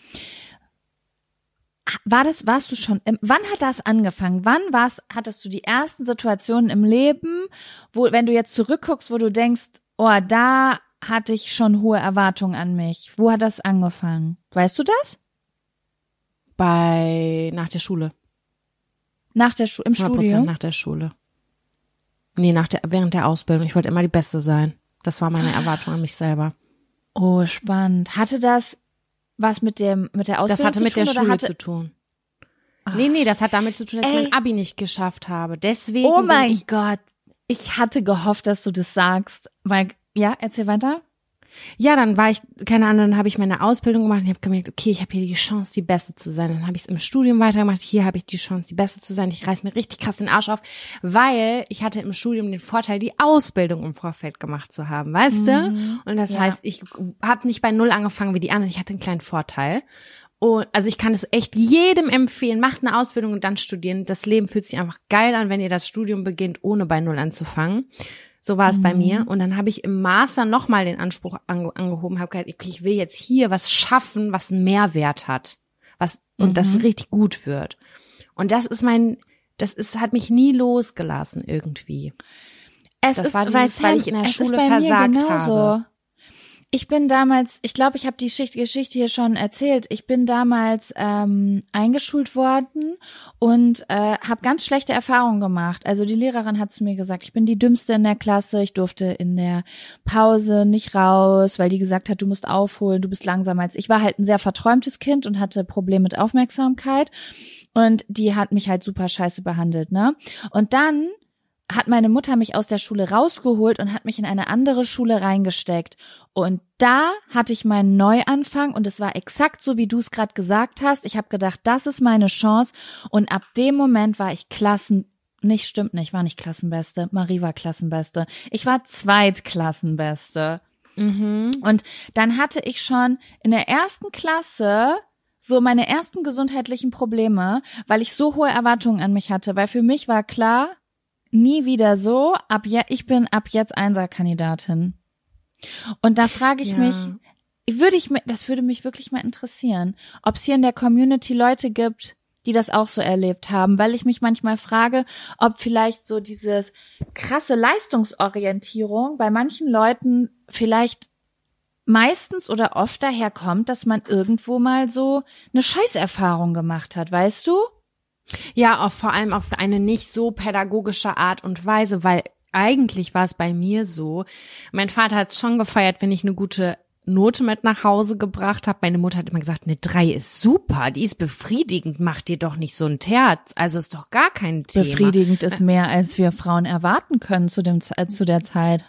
War das, warst du schon, wann hat das angefangen? Wann warst, hattest du die ersten Situationen im Leben, wo, wenn du jetzt zurückguckst, wo du denkst, oh, da hatte ich schon hohe Erwartungen an mich. Wo hat das angefangen? Weißt du das? Bei, nach der Schule. Nach der Schule, im Studium? nach der Schule. Nee, nach der, während der Ausbildung. Ich wollte immer die Beste sein. Das war meine Erwartung an mich selber. Oh, spannend. Hatte das was mit dem, mit der Ausbildung zu tun? Das hatte mit der Schule hatte... zu tun. Ach. Nee, nee, das hat damit zu tun, dass Ey. ich mein Abi nicht geschafft habe. Deswegen. Oh mein ich Gott. Ich hatte gehofft, dass du das sagst. Weil, ja, erzähl weiter. Ja, dann war ich, keine Ahnung, dann habe ich meine Ausbildung gemacht und ich habe gemerkt, okay, ich habe hier die Chance, die Beste zu sein. Dann habe ich es im Studium weitergemacht, hier habe ich die Chance, die Beste zu sein. Ich reiß mir richtig krass den Arsch auf, weil ich hatte im Studium den Vorteil, die Ausbildung im Vorfeld gemacht zu haben, weißt mhm. du? Und das ja. heißt, ich habe nicht bei Null angefangen wie die anderen, ich hatte einen kleinen Vorteil. Und also ich kann es echt jedem empfehlen, macht eine Ausbildung und dann studieren. Das Leben fühlt sich einfach geil an, wenn ihr das Studium beginnt, ohne bei Null anzufangen. So war es mhm. bei mir. Und dann habe ich im Master nochmal den Anspruch ange- angehoben, habe gesagt, okay, ich will jetzt hier was schaffen, was einen Mehrwert hat, was und mhm. das richtig gut wird. Und das ist mein, das ist hat mich nie losgelassen irgendwie. Es das ist, war dieses, weil, Sam, weil ich in der es Schule ist bei versagt mir genauso. habe. Ich bin damals, ich glaube, ich habe die Schicht, Geschichte hier schon erzählt. Ich bin damals ähm, eingeschult worden und äh, habe ganz schlechte Erfahrungen gemacht. Also die Lehrerin hat zu mir gesagt, ich bin die Dümmste in der Klasse. Ich durfte in der Pause nicht raus, weil die gesagt hat, du musst aufholen, du bist langsamer als ich. Ich war halt ein sehr verträumtes Kind und hatte Probleme mit Aufmerksamkeit. Und die hat mich halt super scheiße behandelt, ne? Und dann hat meine Mutter mich aus der Schule rausgeholt und hat mich in eine andere Schule reingesteckt. Und da hatte ich meinen Neuanfang und es war exakt so, wie du es gerade gesagt hast. Ich habe gedacht, das ist meine Chance. Und ab dem Moment war ich Klassen... Nicht, stimmt nicht, war nicht Klassenbeste. Marie war Klassenbeste. Ich war Zweitklassenbeste. Mhm. Und dann hatte ich schon in der ersten Klasse so meine ersten gesundheitlichen Probleme, weil ich so hohe Erwartungen an mich hatte, weil für mich war klar, nie wieder so, ab je, ich bin ab jetzt Einser-Kandidatin. Und da frage ich ja. mich, würde ich, das würde mich wirklich mal interessieren, ob es hier in der Community Leute gibt, die das auch so erlebt haben, weil ich mich manchmal frage, ob vielleicht so diese krasse Leistungsorientierung bei manchen Leuten vielleicht meistens oder oft daher kommt, dass man irgendwo mal so eine Scheißerfahrung gemacht hat, weißt du? Ja, auch vor allem auf eine nicht so pädagogische Art und Weise, weil eigentlich war es bei mir so, mein Vater hat es schon gefeiert, wenn ich eine gute Note mit nach Hause gebracht habe. Meine Mutter hat immer gesagt, eine drei ist super, die ist befriedigend, mach dir doch nicht so ein Terz. Also ist doch gar kein Thema. Befriedigend ist mehr, als wir Frauen erwarten können zu dem äh, zu der Zeit.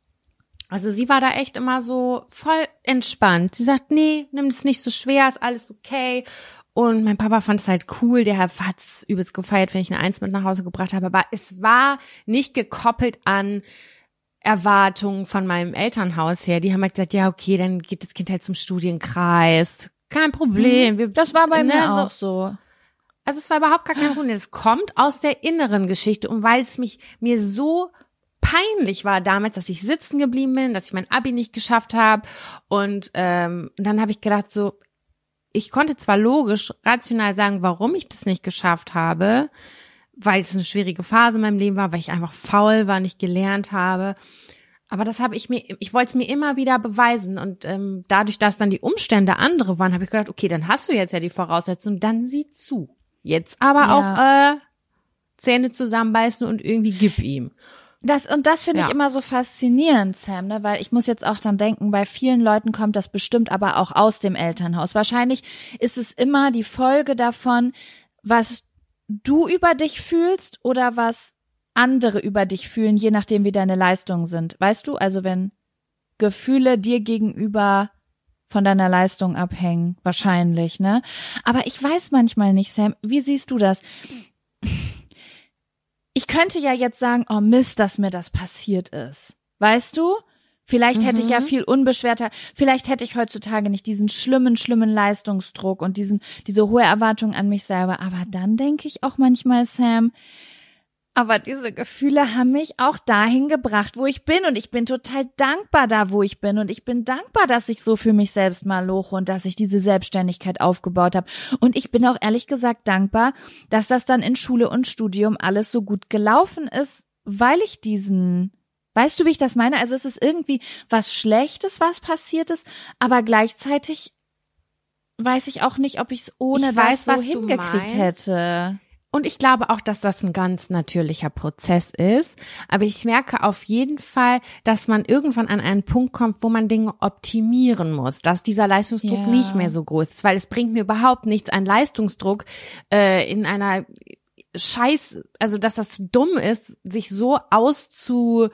Also sie war da echt immer so voll entspannt. Sie sagt, nee, nimm es nicht so schwer, ist alles okay. Und mein Papa fand es halt cool, der hat es übelst gefeiert, wenn ich eine Eins mit nach Hause gebracht habe. Aber es war nicht gekoppelt an Erwartungen von meinem Elternhaus her. Die haben halt gesagt, ja, okay, dann geht das Kind halt zum Studienkreis. Kein Problem. Wir, das war bei ne, mir so. auch so. Also es war überhaupt gar kein Problem. Es kommt aus der inneren Geschichte. Und weil es mich mir so peinlich war damals, dass ich sitzen geblieben bin, dass ich mein Abi nicht geschafft habe. Und ähm, dann habe ich gedacht, so, ich konnte zwar logisch, rational sagen, warum ich das nicht geschafft habe, weil es eine schwierige Phase in meinem Leben war, weil ich einfach faul war, nicht gelernt habe. Aber das habe ich mir, ich wollte es mir immer wieder beweisen. Und ähm, dadurch, dass dann die Umstände andere waren, habe ich gedacht, okay, dann hast du jetzt ja die Voraussetzung, dann sieh zu. Jetzt aber ja. auch äh, Zähne zusammenbeißen und irgendwie gib ihm. Das, und das finde ja. ich immer so faszinierend, Sam, ne, weil ich muss jetzt auch dann denken, bei vielen Leuten kommt das bestimmt aber auch aus dem Elternhaus. Wahrscheinlich ist es immer die Folge davon, was du über dich fühlst oder was andere über dich fühlen, je nachdem wie deine Leistungen sind. Weißt du, also wenn Gefühle dir gegenüber von deiner Leistung abhängen, wahrscheinlich, ne? Aber ich weiß manchmal nicht, Sam, wie siehst du das? Ich könnte ja jetzt sagen, oh Mist, dass mir das passiert ist. Weißt du? Vielleicht hätte mhm. ich ja viel unbeschwerter, vielleicht hätte ich heutzutage nicht diesen schlimmen, schlimmen Leistungsdruck und diesen diese hohe Erwartung an mich selber. Aber dann denke ich auch manchmal, Sam, aber diese Gefühle haben mich auch dahin gebracht, wo ich bin. Und ich bin total dankbar da, wo ich bin. Und ich bin dankbar, dass ich so für mich selbst mal loche und dass ich diese Selbstständigkeit aufgebaut habe. Und ich bin auch ehrlich gesagt dankbar, dass das dann in Schule und Studium alles so gut gelaufen ist, weil ich diesen... Weißt du, wie ich das meine? Also es ist irgendwie was Schlechtes, was passiert ist, aber gleichzeitig weiß ich auch nicht, ob ich es ohne ich das weiß, so was hingekriegt hätte. Und ich glaube auch, dass das ein ganz natürlicher Prozess ist. Aber ich merke auf jeden Fall, dass man irgendwann an einen Punkt kommt, wo man Dinge optimieren muss, dass dieser Leistungsdruck ja. nicht mehr so groß ist, weil es bringt mir überhaupt nichts, ein Leistungsdruck äh, in einer Scheiß, also dass das dumm ist, sich so auszupowern,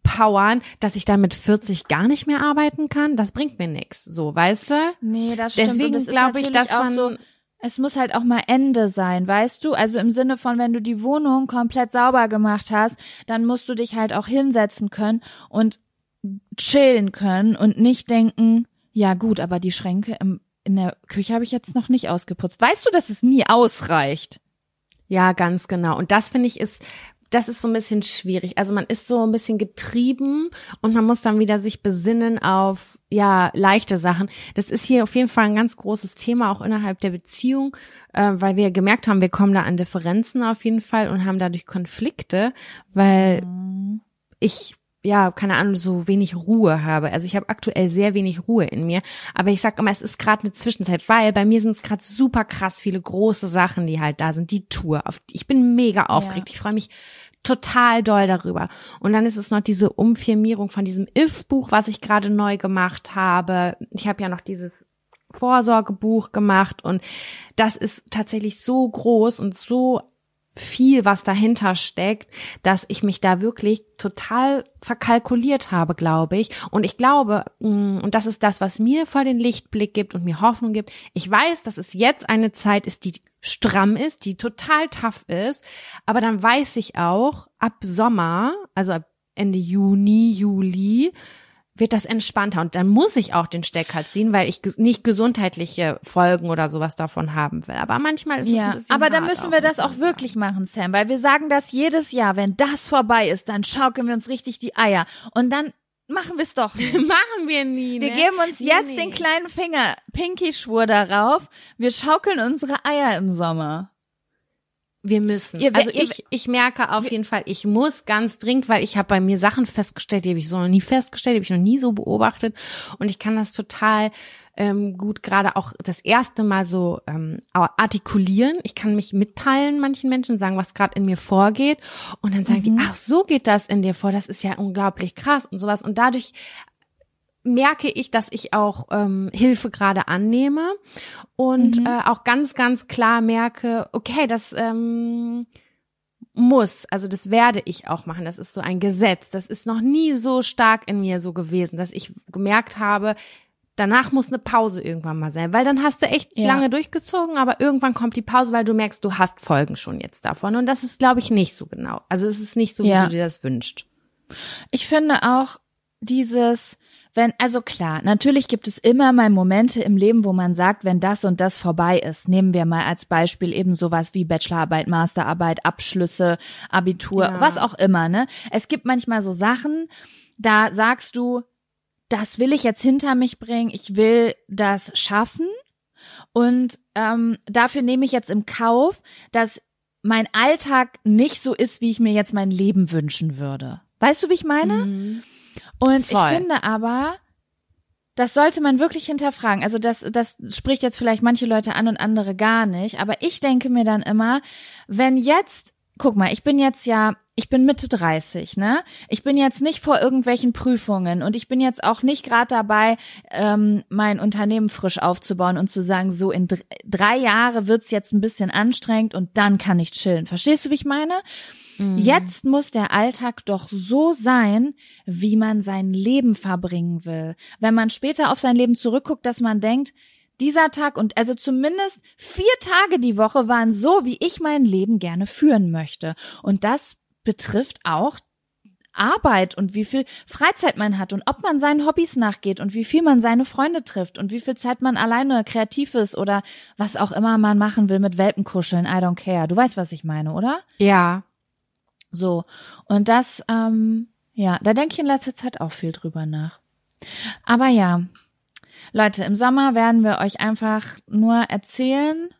dass ich dann mit vierzig gar nicht mehr arbeiten kann. Das bringt mir nichts, so, weißt du? Nee, das stimmt. Deswegen glaube ich, dass auch man so, es muss halt auch mal Ende sein, weißt du? Also im Sinne von, wenn du die Wohnung komplett sauber gemacht hast, dann musst du dich halt auch hinsetzen können und chillen können und nicht denken, ja gut, aber die Schränke im, in der Küche habe ich jetzt noch nicht ausgeputzt. Weißt du, dass es nie ausreicht? Ja, ganz genau. Und das finde ich ist, das ist so ein bisschen schwierig. Also man ist so ein bisschen getrieben und man muss dann wieder sich besinnen auf, ja, leichte Sachen. Das ist hier auf jeden Fall ein ganz großes Thema, auch innerhalb der Beziehung, äh, weil wir gemerkt haben, wir kommen da an Differenzen auf jeden Fall und haben dadurch Konflikte, weil mhm. ich, ja, keine Ahnung, so wenig Ruhe habe. Also ich habe aktuell sehr wenig Ruhe in mir. Aber ich sag immer, es ist gerade eine Zwischenzeit, weil bei mir sind es gerade super krass viele große Sachen, die halt da sind. Die Tour. Auf, ich bin mega aufgeregt. Ja. Ich freue mich total doll darüber. Und dann ist es noch diese Umfirmierung von diesem I F-Buch, was ich gerade neu gemacht habe. Ich habe ja noch dieses Vorsorgebuch gemacht und das ist tatsächlich so groß und so viel, was dahinter steckt, dass ich mich da wirklich total verkalkuliert habe, glaube ich. Und ich glaube, und das ist das, was mir voll den Lichtblick gibt und mir Hoffnung gibt. Ich weiß, dass es jetzt eine Zeit ist, die stramm ist, die total tough ist. Aber dann weiß ich auch, ab Sommer, also ab Ende Juni, Juli, wird das entspannter und dann muss ich auch den Stecker ziehen, weil ich nicht gesundheitliche Folgen oder sowas davon haben will. Aber manchmal ist es ja, ein bisschen aber dann hart müssen wir auch, das auch wirklich machen, Sam, weil wir sagen das jedes Jahr, wenn das vorbei ist, dann schaukeln wir uns richtig die Eier und dann machen wir es doch nicht. Machen wir nie, ne? Wir geben uns jetzt nee. den kleinen Finger, Pinky-Schwur darauf, wir schaukeln unsere Eier im Sommer. Wir müssen. Ihr, also ihr, ich, ich merke auf jeden Fall, ich muss ganz dringend, weil ich habe bei mir Sachen festgestellt, die habe ich so noch nie festgestellt, die habe ich noch nie so beobachtet und ich kann das total ähm, gut gerade auch das erste Mal so ähm, artikulieren. Ich kann mich mitteilen manchen Menschen, sagen, was gerade in mir vorgeht und dann sagen mhm. die, ach so geht das in dir vor, das ist ja unglaublich krass und sowas und dadurch merke ich, dass ich auch ähm, Hilfe gerade annehme und mhm. äh, auch ganz, ganz klar merke, okay, das ähm, muss, also das werde ich auch machen, das ist so ein Gesetz, das ist noch nie so stark in mir so gewesen, dass ich gemerkt habe, danach muss eine Pause irgendwann mal sein, weil dann hast du echt ja. lange durchgezogen, aber irgendwann kommt die Pause, weil du merkst, du hast Folgen schon jetzt davon und das ist, glaube ich, nicht so genau, also es ist nicht so, wie ja. du dir das wünschst. Ich finde auch dieses Wenn, also klar, natürlich gibt es immer mal Momente im Leben, wo man sagt, wenn das und das vorbei ist, nehmen wir mal als Beispiel eben sowas wie Bachelorarbeit, Masterarbeit, Abschlüsse, Abitur, ja. was auch immer, ne? Es gibt manchmal so Sachen, da sagst du, das will ich jetzt hinter mich bringen, ich will das schaffen und ähm, dafür nehme ich jetzt im Kauf, dass mein Alltag nicht so ist, wie ich mir jetzt mein Leben wünschen würde. Weißt du, wie ich meine? Mhm. Und Voll. ich finde aber, das sollte man wirklich hinterfragen. Also das, das spricht jetzt vielleicht manche Leute an und andere gar nicht. Aber ich denke mir dann immer, wenn jetzt, guck mal, ich bin jetzt ja, ich bin Mitte dreißig, ne? Ich bin jetzt nicht vor irgendwelchen Prüfungen und ich bin jetzt auch nicht gerade dabei, ähm, mein Unternehmen frisch aufzubauen und zu sagen, so in dr- drei Jahre wird's jetzt ein bisschen anstrengend und dann kann ich chillen. Verstehst du, wie ich meine? Jetzt muss der Alltag doch so sein, wie man sein Leben verbringen will. Wenn man später auf sein Leben zurückguckt, dass man denkt, dieser Tag und also zumindest vier Tage die Woche waren so, wie ich mein Leben gerne führen möchte. Und das betrifft auch Arbeit und wie viel Freizeit man hat und ob man seinen Hobbys nachgeht und wie viel man seine Freunde trifft und wie viel Zeit man alleine kreativ ist oder was auch immer man machen will mit Welpenkuscheln. I don't care. Du weißt, was ich meine, oder? Ja. So, und das, ähm, ja, da denke ich in letzter Zeit auch viel drüber nach. Aber ja, Leute, im Sommer werden wir euch einfach nur erzählen,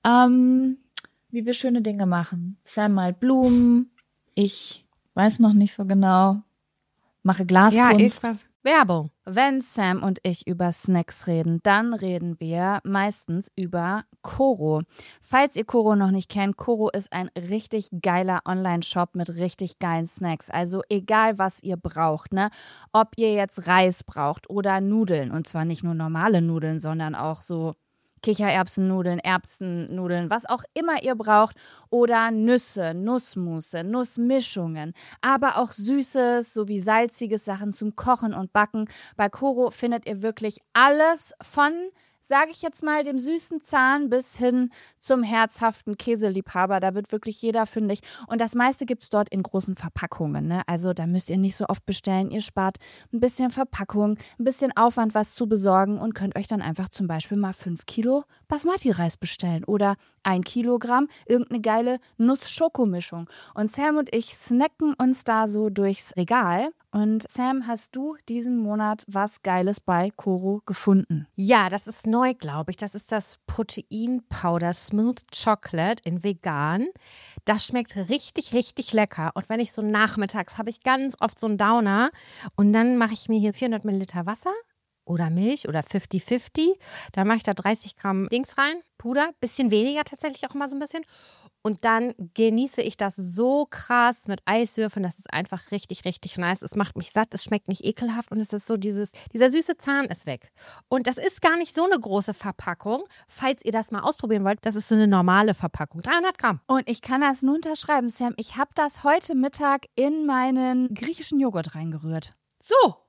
ähm, wie wir schöne Dinge machen. Sam malt Blumen, ich weiß noch nicht so genau, mache Glaskunst. Ja, Werbung. Wenn Sam und ich über Snacks reden, dann reden wir meistens über Koro. Falls ihr Koro noch nicht kennt, Koro ist ein richtig geiler Online-Shop mit richtig geilen Snacks. Also egal, was ihr braucht, ne? Ob ihr jetzt Reis braucht oder Nudeln, und zwar nicht nur normale Nudeln, sondern auch so Kichererbsennudeln, Erbsennudeln, was auch immer ihr braucht oder Nüsse, Nussmusse, Nussmischungen, aber auch Süßes sowie salziges Sachen zum Kochen und Backen. Bei Koro findet ihr wirklich alles von, sage ich jetzt mal, dem süßen Zahn bis hin zum herzhaften Käseliebhaber. Da wird wirklich jeder fündig. Und das meiste gibt's dort in großen Verpackungen, ne? Also da müsst ihr nicht so oft bestellen. Ihr spart ein bisschen Verpackung, ein bisschen Aufwand, was zu besorgen und könnt euch dann einfach zum Beispiel mal fünf Kilo Basmati-Reis bestellen oder ein Kilogramm irgendeine geile Nuss-Schokomischung. Und Sam und ich snacken uns da so durchs Regal. Und Sam, hast du diesen Monat was Geiles bei Koro gefunden? Ja, das ist neu, glaube ich. Das ist das Protein-Powder Smooth Chocolate in vegan. Das schmeckt richtig, richtig lecker. Und wenn ich so nachmittags, habe ich ganz oft so einen Downer. Und dann mache ich mir hier vierhundert Milliliter Wasser oder Milch oder fünfzig fünfzig. Dann mache ich da dreißig Gramm Dings rein, Puder. Bisschen weniger tatsächlich auch immer so ein bisschen. Und dann genieße ich das so krass mit Eiswürfeln. Das ist einfach richtig, richtig nice. Es macht mich satt, es schmeckt nicht ekelhaft und es ist so dieses, dieser süße Zahn ist weg. Und das ist gar nicht so eine große Verpackung. Falls ihr das mal ausprobieren wollt, das ist so eine normale Verpackung. dreihundert Gramm. Und ich kann das nur unterschreiben, Sam. Ich habe das heute Mittag in meinen griechischen Joghurt reingerührt. So.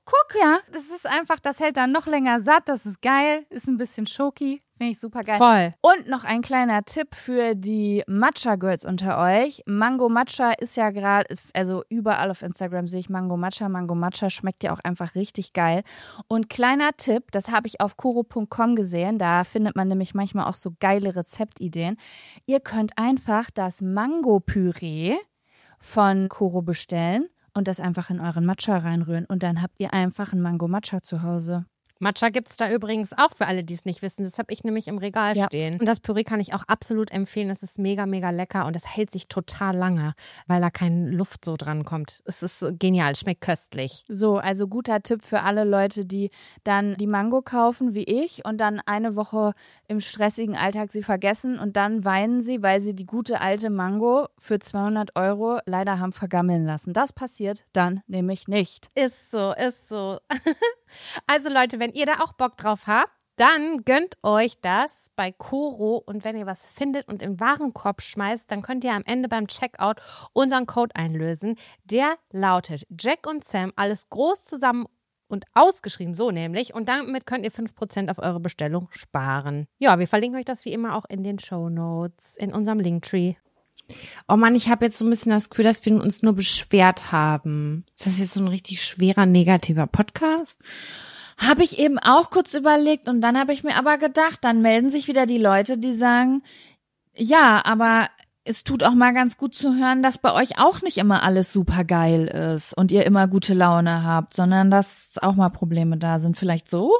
guck. Ja, das ist einfach, das hält dann noch länger satt, das ist geil, ist ein bisschen schoki, finde ich super geil. Voll. Und noch ein kleiner Tipp für die Matcha-Girls unter euch. Mango Matcha ist ja gerade, also überall auf Instagram sehe ich Mango Matcha. Mango Matcha schmeckt ja auch einfach richtig geil. Und kleiner Tipp, das habe ich auf koro punkt com gesehen, da findet man nämlich manchmal auch so geile Rezeptideen. Ihr könnt einfach das Mango-Püree von Koro bestellen und das einfach in euren Matcha reinrühren und dann habt ihr einfach ein Mango Matcha zu Hause. Matcha gibt es da übrigens auch für alle, die es nicht wissen. Das habe ich nämlich im Regal Ja. stehen. Und das Püree kann ich auch absolut empfehlen. Das ist mega, mega lecker und das hält sich total lange, weil da keine Luft so dran kommt. Es ist genial, schmeckt köstlich. So, also guter Tipp für alle Leute, die dann die Mango kaufen, wie ich, und dann eine Woche im stressigen Alltag sie vergessen und dann weinen sie, weil sie die gute alte Mango für zweihundert Euro leider haben vergammeln lassen. Das passiert dann nämlich nicht. Ist so, ist so. Also Leute, wenn ihr da auch Bock drauf habt, dann gönnt euch das bei Koro und wenn ihr was findet und in den Warenkorb schmeißt, dann könnt ihr am Ende beim Checkout unseren Code einlösen. Der lautet Jack und Sam, alles groß zusammen und ausgeschrieben, so nämlich. Und damit könnt ihr fünf Prozent auf eure Bestellung sparen. Ja, wir verlinken euch das wie immer auch in den Shownotes, in unserem Linktree. Oh Mann, ich habe jetzt so ein bisschen das Gefühl, dass wir uns nur beschwert haben. Ist das jetzt so ein richtig schwerer, negativer Podcast? Habe ich eben auch kurz überlegt und dann habe ich mir aber gedacht, dann melden sich wieder die Leute, die sagen, ja, aber es tut auch mal ganz gut zu hören, dass bei euch auch nicht immer alles super geil ist und ihr immer gute Laune habt, sondern dass auch mal Probleme da sind. Vielleicht so?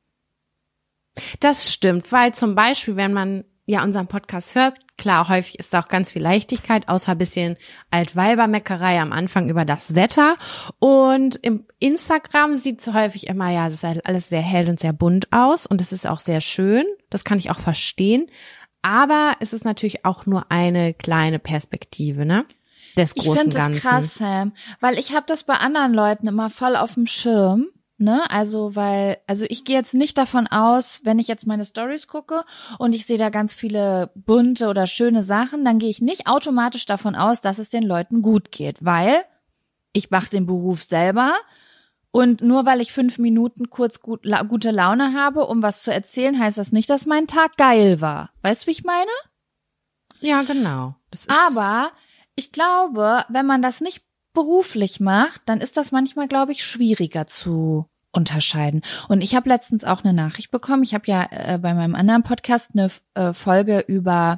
Das stimmt, weil zum Beispiel, wenn man ja unseren Podcast hört, klar, häufig ist da auch ganz viel Leichtigkeit, außer ein bisschen Altweibermeckerei am Anfang über das Wetter. Und im Instagram sieht es häufig immer, ja, es ist halt alles sehr hell und sehr bunt aus und es ist auch sehr schön. Das kann ich auch verstehen. Aber es ist natürlich auch nur eine kleine Perspektive, ne? Des großen Ich finde Ganzen. das krass, Sam, weil ich habe das bei anderen Leuten immer voll auf dem Schirm. Ne, also weil, also ich gehe jetzt nicht davon aus, wenn ich jetzt meine Stories gucke und ich sehe da ganz viele bunte oder schöne Sachen, dann gehe ich nicht automatisch davon aus, dass es den Leuten gut geht, weil ich mache den Beruf selber und nur weil ich fünf Minuten kurz gut, la, gute Laune habe, um was zu erzählen, heißt das nicht, dass mein Tag geil war. Weißt du, wie ich meine? Ja, genau. Das ist Aber ich glaube, wenn man das nicht beruflich macht, dann ist das manchmal, glaube ich, schwieriger zu unterscheiden. Und ich habe letztens auch eine Nachricht bekommen. Ich habe ja äh, bei meinem anderen Podcast eine äh, Folge über,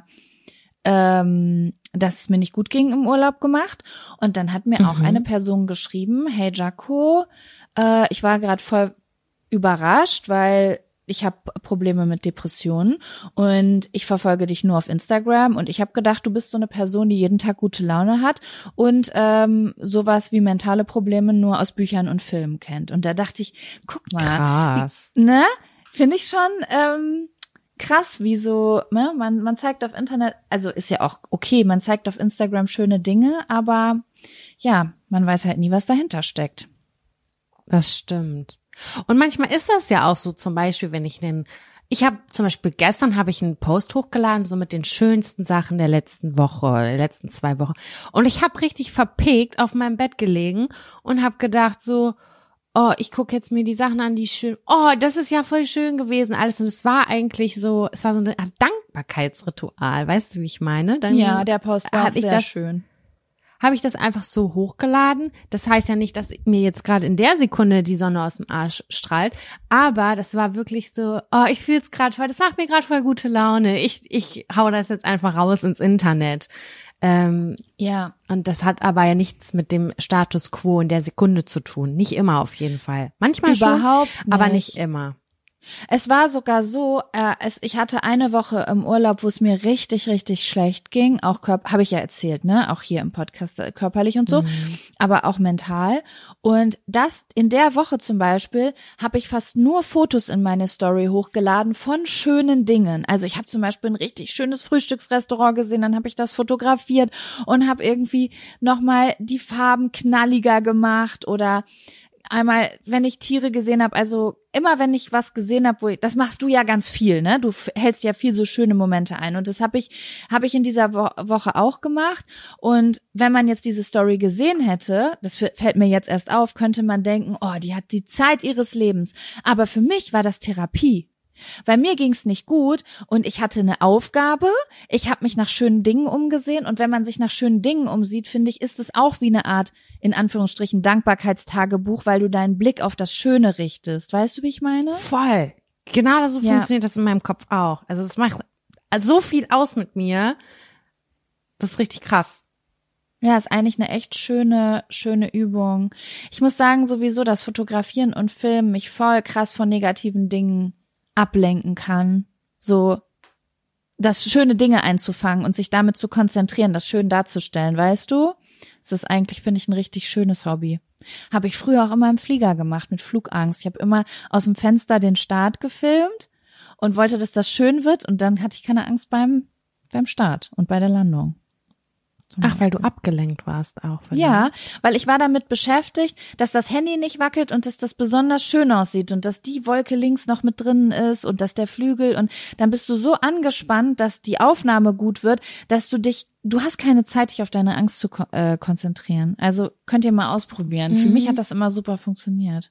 ähm, dass es mir nicht gut ging im Urlaub gemacht. Und dann hat mir Mhm. auch eine Person geschrieben, hey Jaco, äh, ich war gerade voll überrascht, weil ich habe Probleme mit Depressionen und ich verfolge dich nur auf Instagram und ich habe gedacht, du bist so eine Person, die jeden Tag gute Laune hat und ähm, sowas wie mentale Probleme nur aus Büchern und Filmen kennt. Und da dachte ich, guck mal, krass. wie, ne, finde ich schon ähm, krass, wie so, ne, man man zeigt auf Internet, also ist ja auch okay, man zeigt auf Instagram schöne Dinge, aber ja, man weiß halt nie, was dahinter steckt. Das stimmt. Und manchmal ist das ja auch so, zum Beispiel, wenn ich den, ich habe zum Beispiel gestern habe ich einen Post hochgeladen, so mit den schönsten Sachen der letzten Woche, der letzten zwei Wochen. Und ich habe richtig verpegt auf meinem Bett gelegen und habe gedacht so, oh, ich gucke jetzt mir die Sachen an, die schön, oh, das ist ja voll schön gewesen, alles. Und es war eigentlich so, es war so eine Art Dankbarkeitsritual, weißt du, wie ich meine? Dann Ja, der Post war auch hatte ich sehr das, schön. habe ich das einfach so hochgeladen. Das heißt ja nicht, dass mir jetzt gerade in der Sekunde die Sonne aus dem Arsch strahlt, aber das war wirklich so, oh, ich fühle es gerade voll, das macht mir gerade voll gute Laune. Ich ich hau das jetzt einfach raus ins Internet. Ähm, Ja. und das hat aber ja nichts mit dem Status quo in der Sekunde zu tun. Nicht immer auf jeden Fall. Manchmal Überhaupt schon, aber nicht. nicht immer. Es war sogar so, äh, es, ich hatte eine Woche im Urlaub, wo es mir richtig, richtig schlecht ging, auch körp- habe ich ja erzählt, ne, auch hier im Podcast äh, körperlich und so, Mhm. aber auch mental. Und das in der Woche zum Beispiel habe ich fast nur Fotos in meine Story hochgeladen von schönen Dingen. Also ich habe zum Beispiel ein richtig schönes Frühstücksrestaurant gesehen, dann habe ich das fotografiert und habe irgendwie nochmal die Farben knalliger gemacht oder einmal, wenn ich Tiere gesehen habe, also immer wenn ich was gesehen habe, wo ich, das machst du ja ganz viel, ne? Du hältst ja viel so schöne Momente ein und das habe ich habe ich in dieser Wo- Woche auch gemacht und wenn man jetzt diese Story gesehen hätte, das f- fällt mir jetzt erst auf, könnte man denken, oh, die hat die Zeit ihres Lebens, aber für mich war das Therapie. Weil mir ging's nicht gut und ich hatte eine Aufgabe, ich habe mich nach schönen Dingen umgesehen und wenn man sich nach schönen Dingen umsieht, finde ich, ist es auch wie eine Art, in Anführungsstrichen, Dankbarkeitstagebuch, weil du deinen Blick auf das Schöne richtest. Weißt du, wie ich meine? Voll. Genau so Ja. funktioniert das in meinem Kopf auch. Also es macht so viel aus mit mir. Das ist richtig krass. Ja, ist eigentlich eine echt schöne, schöne Übung. Ich muss sagen, sowieso, dass Fotografieren und Filmen mich voll krass von negativen Dingen ablenken kann, so das schöne Dinge einzufangen und sich damit zu konzentrieren, das schön darzustellen, weißt du? Das ist eigentlich, finde ich, ein richtig schönes Hobby. Habe ich früher auch immer im Flieger gemacht, mit Flugangst. Ich habe immer aus dem Fenster den Start gefilmt und wollte, dass das schön wird und dann hatte ich keine Angst beim beim Start und bei der Landung. Ach, weil du abgelenkt warst auch. Von Ja, weil ich war damit beschäftigt, dass das Handy nicht wackelt und dass das besonders schön aussieht und dass die Wolke links noch mit drin ist und dass der Flügel und dann bist du so angespannt, dass die Aufnahme gut wird, dass du dich, du hast keine Zeit, dich auf deine Angst zu ko- äh, konzentrieren. Also könnt ihr mal ausprobieren. Mhm. Für mich hat das immer super funktioniert.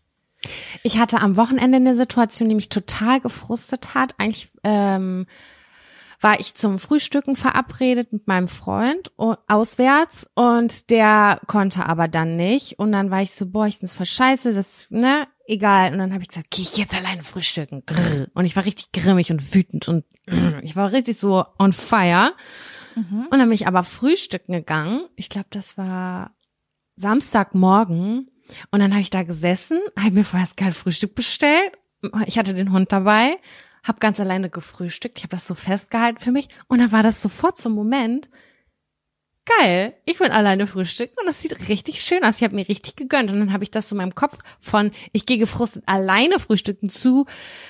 Ich hatte am Wochenende eine Situation, die mich total gefrustet hat. Eigentlich ähm, war ich zum Frühstücken verabredet mit meinem Freund und, auswärts und der konnte aber dann nicht und dann war ich so, boah, ich find's voll scheiße, das, ne, egal. Und dann habe ich gesagt, geh ich jetzt alleine frühstücken. Grrr. Und ich war richtig grimmig und wütend und ich war richtig so on fire. Mhm. Und dann bin ich aber frühstücken gegangen. Ich glaube, das war Samstagmorgen und dann habe ich da gesessen, habe mir vorher das geile Frühstück bestellt. Ich hatte den Hund dabei. Hab ganz alleine gefrühstückt, ich habe das so festgehalten für mich und dann war das sofort so ein Moment, geil, ich bin alleine frühstücken und das sieht richtig schön aus, ich habe mir richtig gegönnt und dann habe ich das so in meinem Kopf von, ich gehe gefrustet alleine frühstücken zu,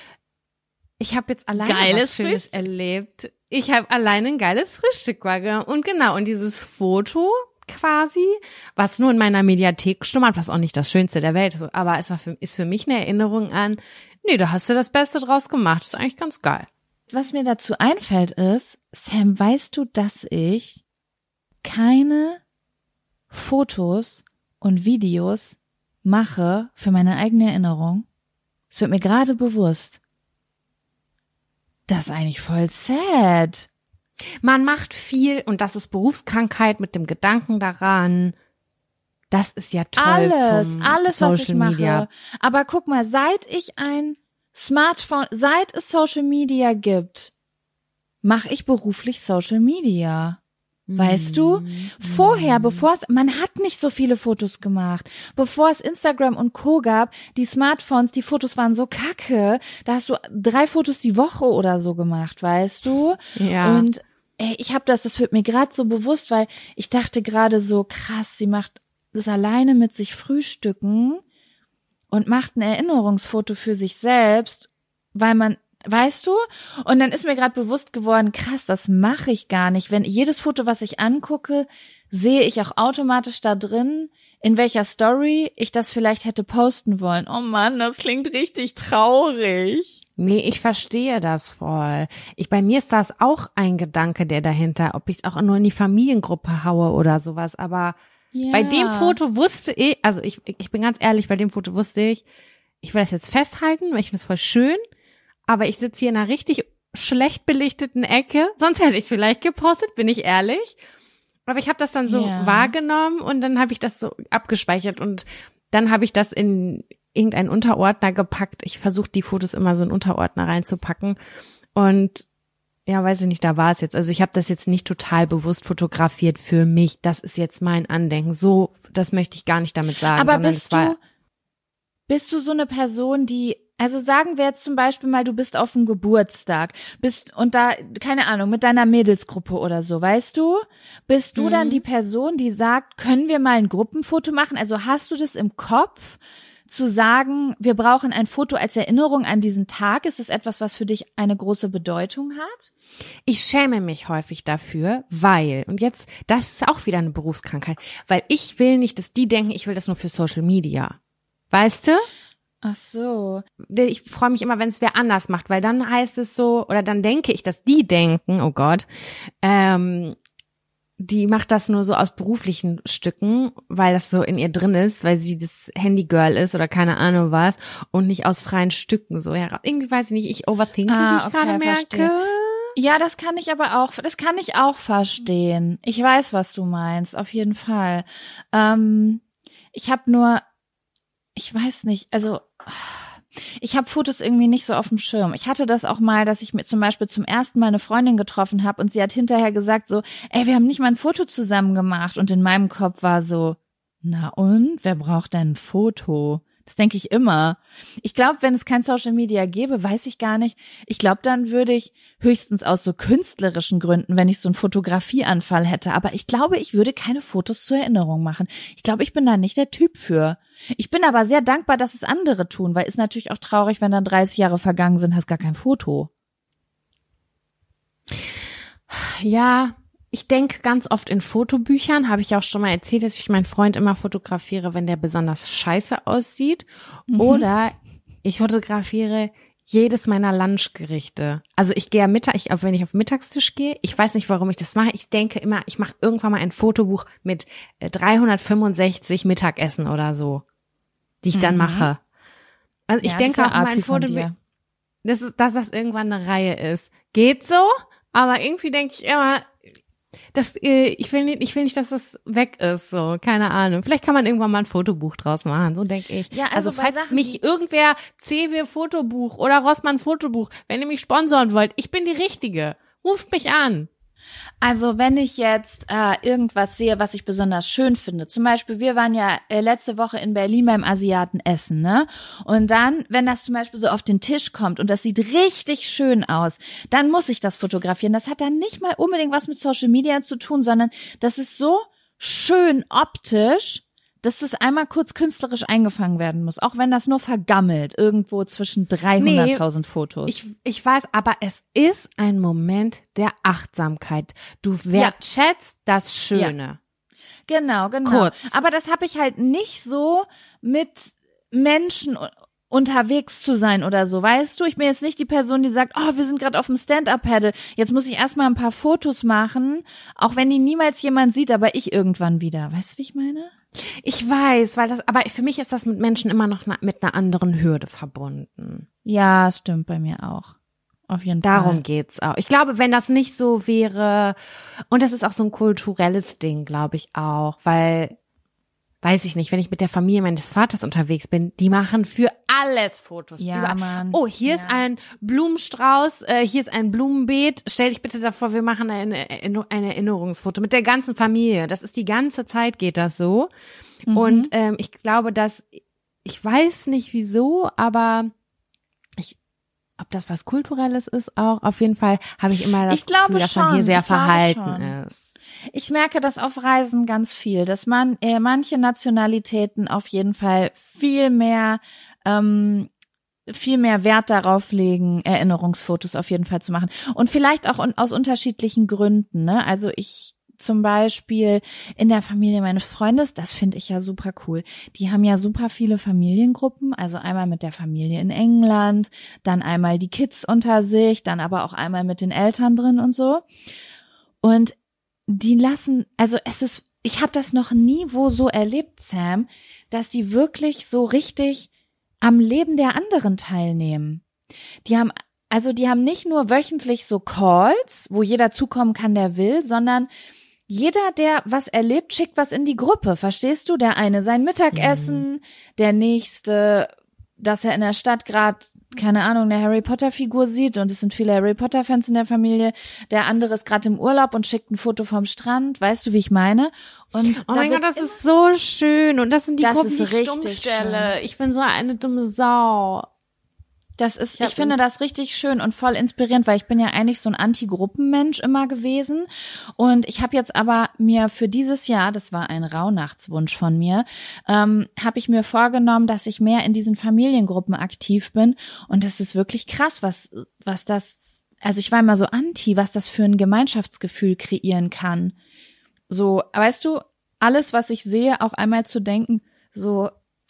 ich habe jetzt alleine geiles was Schönes Frühstück. erlebt, ich habe alleine ein geiles Frühstück wahrgenommen und genau, und dieses Foto quasi, was nur in meiner Mediathek schlummert, was auch nicht das Schönste der Welt ist, aber es war für, ist für mich eine Erinnerung an, nee, da hast du das Beste draus gemacht. Das ist eigentlich ganz geil. Was mir dazu einfällt ist, Sam, weißt du, dass ich keine Fotos und Videos mache für meine eigene Erinnerung? Es wird mir gerade bewusst. Das ist eigentlich voll sad. Man macht viel und das ist Berufskrankheit mit dem Gedanken daran. Das ist ja toll Alles, zum alles, Social was ich mache. Media. Aber guck mal, seit ich ein Smartphone, seit es Social Media gibt, mache ich beruflich Social Media. Weißt du? Vorher, bevor es, man hat nicht so viele Fotos gemacht. Bevor es Instagram und Co. gab, die Smartphones, die Fotos waren so kacke. Da hast du drei Fotos die Woche oder so gemacht, weißt du? Ja. Und ey, ich habe das, das wird mir gerade so bewusst, weil ich dachte gerade so, krass, sie macht das alleine mit sich frühstücken und macht ein Erinnerungsfoto für sich selbst, weil man, weißt du? Und dann ist mir gerade bewusst geworden, krass, das mache ich gar nicht. Wenn jedes Foto, was ich angucke, sehe ich auch automatisch da drin, in welcher Story ich das vielleicht hätte posten wollen. Oh Mann, das klingt richtig traurig. Nee, ich verstehe das voll. Ich, bei mir ist das auch ein Gedanke, der dahinter, ob ich es auch nur in die Familiengruppe haue oder sowas, aber Ja. bei dem Foto wusste ich, also ich, ich bin ganz ehrlich, bei dem Foto wusste ich, ich will das jetzt festhalten, weil ich finde es voll schön, aber ich sitze hier in einer richtig schlecht belichteten Ecke, sonst hätte ich es vielleicht gepostet, bin ich ehrlich. Aber ich habe das dann so Ja. wahrgenommen und dann habe ich das so abgespeichert und dann habe ich das in irgendeinen Unterordner gepackt. Ich versuche die Fotos immer so in Unterordner reinzupacken und ja, weiß ich nicht, da war es jetzt. Also ich habe das jetzt nicht total bewusst fotografiert für mich. Das ist jetzt mein Andenken. So, das möchte ich gar nicht damit sagen. Aber sondern bist es war, du, bist du so eine Person, die, also sagen wir jetzt zum Beispiel mal, du bist auf dem Geburtstag, bist und da, keine Ahnung, mit deiner Mädelsgruppe oder so, weißt du? Bist du Mhm. dann die Person, die sagt, können wir mal ein Gruppenfoto machen? Also hast du das im Kopf, zu sagen, wir brauchen ein Foto als Erinnerung an diesen Tag? Ist es etwas, was für dich eine große Bedeutung hat? Ich schäme mich häufig dafür, weil, und jetzt, das ist auch wieder eine Berufskrankheit, weil ich will nicht, dass die denken, ich will das nur für Social Media. Weißt du? Ach so. Ich freue mich immer, wenn es wer anders macht, weil dann heißt es so, oder dann denke ich, dass die denken, oh Gott, ähm, die macht das nur so aus beruflichen Stücken, weil das so in ihr drin ist, weil sie das Handygirl ist oder keine Ahnung was und nicht aus freien Stücken so heraus. Irgendwie weiß ich nicht, ich overthinke, ah, wie ich okay, gerade merke. Verstehe. Ja, das kann ich aber auch, das kann ich auch verstehen. Ich weiß, was du meinst, auf jeden Fall. Ähm, ich habe nur, ich weiß nicht, also ich habe Fotos irgendwie nicht so auf dem Schirm. Ich hatte das auch mal, dass ich mir zum Beispiel zum ersten Mal eine Freundin getroffen habe und sie hat hinterher gesagt so, ey, wir haben nicht mal ein Foto zusammen gemacht. Und in meinem Kopf war so, na und, wer braucht denn ein Foto? Das denke ich immer. Ich glaube, wenn es kein Social Media gäbe, weiß ich gar nicht. Ich glaube, dann würde ich höchstens aus so künstlerischen Gründen, wenn ich so einen Fotografieanfall hätte. Aber ich glaube, ich würde keine Fotos zur Erinnerung machen. Ich glaube, ich bin da nicht der Typ für. Ich bin aber sehr dankbar, dass es andere tun, weil ist natürlich auch traurig, wenn dann dreißig Jahre vergangen sind, hast gar kein Foto. Ja, ich denke ganz oft in Fotobüchern, habe ich auch schon mal erzählt, dass ich meinen Freund immer fotografiere, wenn der besonders scheiße aussieht. Mhm. Oder ich fotografiere jedes meiner Lunchgerichte. Also ich gehe am Mittag, ich, wenn ich auf den Mittagstisch gehe, ich weiß nicht, warum ich das mache. Ich denke immer, ich mache irgendwann mal ein Fotobuch mit dreihundertfünfundsechzig Mittagessen oder so, die ich dann mhm. mache. Also ich ja, denke auch immer ein Fotobuch, das ist, dass das irgendwann eine Reihe ist. Geht so, aber irgendwie denke ich immer, das, ich will nicht, ich will nicht, dass das weg ist, so, keine Ahnung. Vielleicht kann man irgendwann mal ein Fotobuch draus machen, so denke ich. Ja, also, also falls Sachen, mich irgendwer C W Fotobuch oder Rossmann Fotobuch, wenn ihr mich sponsoren wollt, ich bin die Richtige. Ruft mich an. Also wenn ich jetzt äh, irgendwas sehe, was ich besonders schön finde, zum Beispiel, wir waren ja äh, letzte Woche in Berlin beim Asiaten essen, ne? Und dann, wenn das zum Beispiel so auf den Tisch kommt und das sieht richtig schön aus, dann muss ich das fotografieren. Das hat dann nicht mal unbedingt was mit Social Media zu tun, sondern das ist so schön optisch, dass das einmal kurz künstlerisch eingefangen werden muss, auch wenn das nur vergammelt, irgendwo zwischen dreihunderttausend nee, Fotos. Ich, ich weiß, aber es ist ein Moment der Achtsamkeit. Du wertschätzt ja. das Schöne. Ja. Genau, genau. Kurz. Aber das habe ich halt nicht so mit Menschen unterwegs zu sein oder so, weißt du? Ich bin jetzt nicht die Person, die sagt, oh, wir sind gerade auf dem Stand-Up-Paddle, jetzt muss ich erstmal ein paar Fotos machen, auch wenn die niemals jemand sieht, aber ich irgendwann wieder. Weißt du, wie ich meine? Ich weiß, weil das, aber für mich ist das mit Menschen immer noch na, mit einer anderen Hürde verbunden. Ja, stimmt bei mir auch. Auf jeden Fall. Darum Fall. geht's auch. Ich glaube, wenn das nicht so wäre, und das ist auch so ein kulturelles Ding, glaube ich auch, weil, weiß ich nicht, wenn ich mit der Familie meines Vaters unterwegs bin, die machen für alles Fotos. Ja, Über, Mann. Oh, hier ja. ist ein Blumenstrauß, äh, hier ist ein Blumenbeet. Stell dich bitte davor, wir machen eine, eine Erinnerungsfoto mit der ganzen Familie. Das ist die ganze Zeit geht das so. Mhm. Und ähm, ich glaube, dass, ich weiß nicht wieso, aber ich, ob das was Kulturelles ist auch, auf jeden Fall habe ich immer das ich glaube Gefühl, dass schon. man hier sehr ich glaube verhalten schon. ist. Ich merke das auf Reisen ganz viel, dass man äh, manche Nationalitäten auf jeden Fall viel mehr ähm, viel mehr Wert darauf legen, Erinnerungsfotos auf jeden Fall zu machen. Und vielleicht auch un- aus unterschiedlichen Gründen, ne? Also ich zum Beispiel in der Familie meines Freundes, das finde ich ja super cool. Die haben ja super viele Familiengruppen, also einmal mit der Familie in England, dann einmal die Kids unter sich, dann aber auch einmal mit den Eltern drin und so. Und die lassen, also es ist, ich habe das noch nie wo so erlebt, Sam, dass die wirklich so richtig am Leben der anderen teilnehmen. Die haben, also die haben nicht nur wöchentlich so Calls, wo jeder zukommen kann, der will, sondern jeder, der was erlebt, schickt was in die Gruppe. Verstehst du? Der eine sein Mittagessen, mhm. der nächste, dass er in der Stadt gerade, keine Ahnung, eine Harry Potter Figur sieht und es sind viele Harry Potter Fans in der Familie. Der andere ist gerade im Urlaub und schickt ein Foto vom Strand. Weißt du, wie ich meine? Und oh mein Gott, das ist so schön. Und das sind die das Gruppen, ist die ich richtig stumm stelle. schön. Ich bin so eine dumme Sau. Das ist, ich, ich finde das richtig schön und voll inspirierend, weil ich bin ja eigentlich so ein Anti-Gruppenmensch immer gewesen und ich habe jetzt aber mir für dieses Jahr, das war ein Rauhnachtswunsch von mir, ähm, habe ich mir vorgenommen, dass ich mehr in diesen Familiengruppen aktiv bin und das ist wirklich krass, was was das, also ich war immer so anti, was das für ein Gemeinschaftsgefühl kreieren kann. So, weißt du, alles, was ich sehe, auch einmal zu denken, so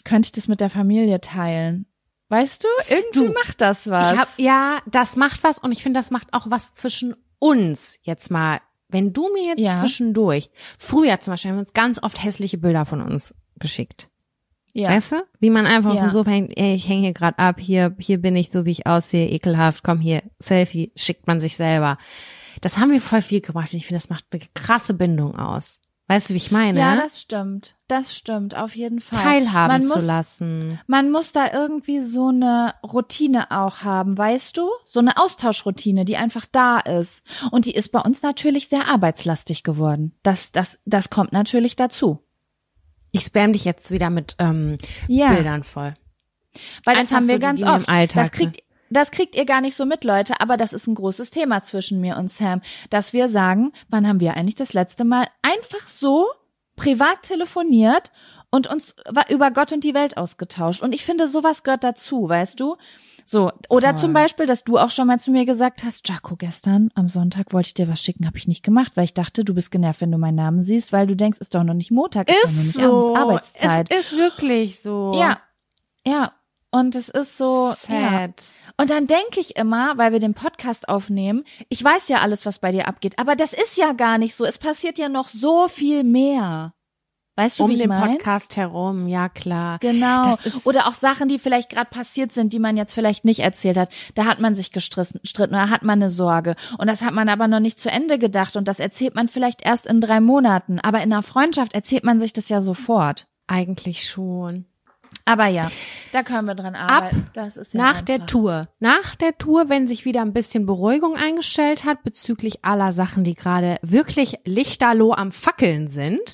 könnte ich das mit der Familie teilen. Weißt du, irgendwie du, macht das was. Ich hab, ja, das macht was und ich finde, das macht auch was zwischen uns jetzt mal. Wenn du mir jetzt ja. zwischendurch, früher zum Beispiel haben wir uns ganz oft hässliche Bilder von uns geschickt. Ja. Weißt du? Wie man einfach ja. auf dem Sofa hängt, ey, ich hänge hier gerade ab, hier hier bin ich so, wie ich aussehe, ekelhaft, komm hier, Selfie, schickt man sich selber. Das haben wir voll viel gemacht und ich finde, das macht eine krasse Bindung aus. Weißt du, wie ich meine? Ja, das stimmt. Das stimmt, auf jeden Fall. Teilhaben man zu muss, lassen. Man muss da irgendwie so eine Routine auch haben, weißt du? So eine Austauschroutine, die einfach da ist. Und die ist bei uns natürlich sehr arbeitslastig geworden. Das, das, das kommt natürlich dazu. Ich spam dich jetzt wieder mit ähm, ja. Bildern voll. Weil das Einfach haben wir so ganz die, die oft. Im Alltag, das kriegt Das kriegt ihr gar nicht so mit, Leute, aber das ist ein großes Thema zwischen mir und Sam, dass wir sagen, wann haben wir eigentlich das letzte Mal einfach so privat telefoniert und uns über Gott und die Welt ausgetauscht. Und ich finde, sowas gehört dazu, weißt du? So, oder Voll. Zum Beispiel, dass du auch schon mal zu mir gesagt hast, Jaco, gestern am Sonntag wollte ich dir was schicken, habe ich nicht gemacht, weil ich dachte, du bist genervt, wenn du meinen Namen siehst, weil du denkst, ist doch noch nicht Montag, ist, ist doch noch nicht so. abends Arbeitszeit. Es ist wirklich so. Ja, ja. Und es ist so sad. Ja. Und dann denke ich immer, weil wir den Podcast aufnehmen, ich weiß ja alles, was bei dir abgeht, aber das ist ja gar nicht so. Es passiert ja noch so viel mehr. Weißt du, um wie ich den mein? Podcast herum, ja klar. Genau. Das ist Oder auch Sachen, die vielleicht gerade passiert sind, die man jetzt vielleicht nicht erzählt hat. Da hat man sich gestritten, da hat man eine Sorge. Und das hat man aber noch nicht zu Ende gedacht. Und das erzählt man vielleicht erst in drei Monaten. Aber in einer Freundschaft erzählt man sich das ja sofort. Eigentlich schon. Aber ja, da können wir dran arbeiten. Ab das ist ja nach einfach. der Tour. Nach der Tour, wenn sich wieder ein bisschen Beruhigung eingestellt hat bezüglich aller Sachen, die gerade wirklich lichterloh am Fackeln sind,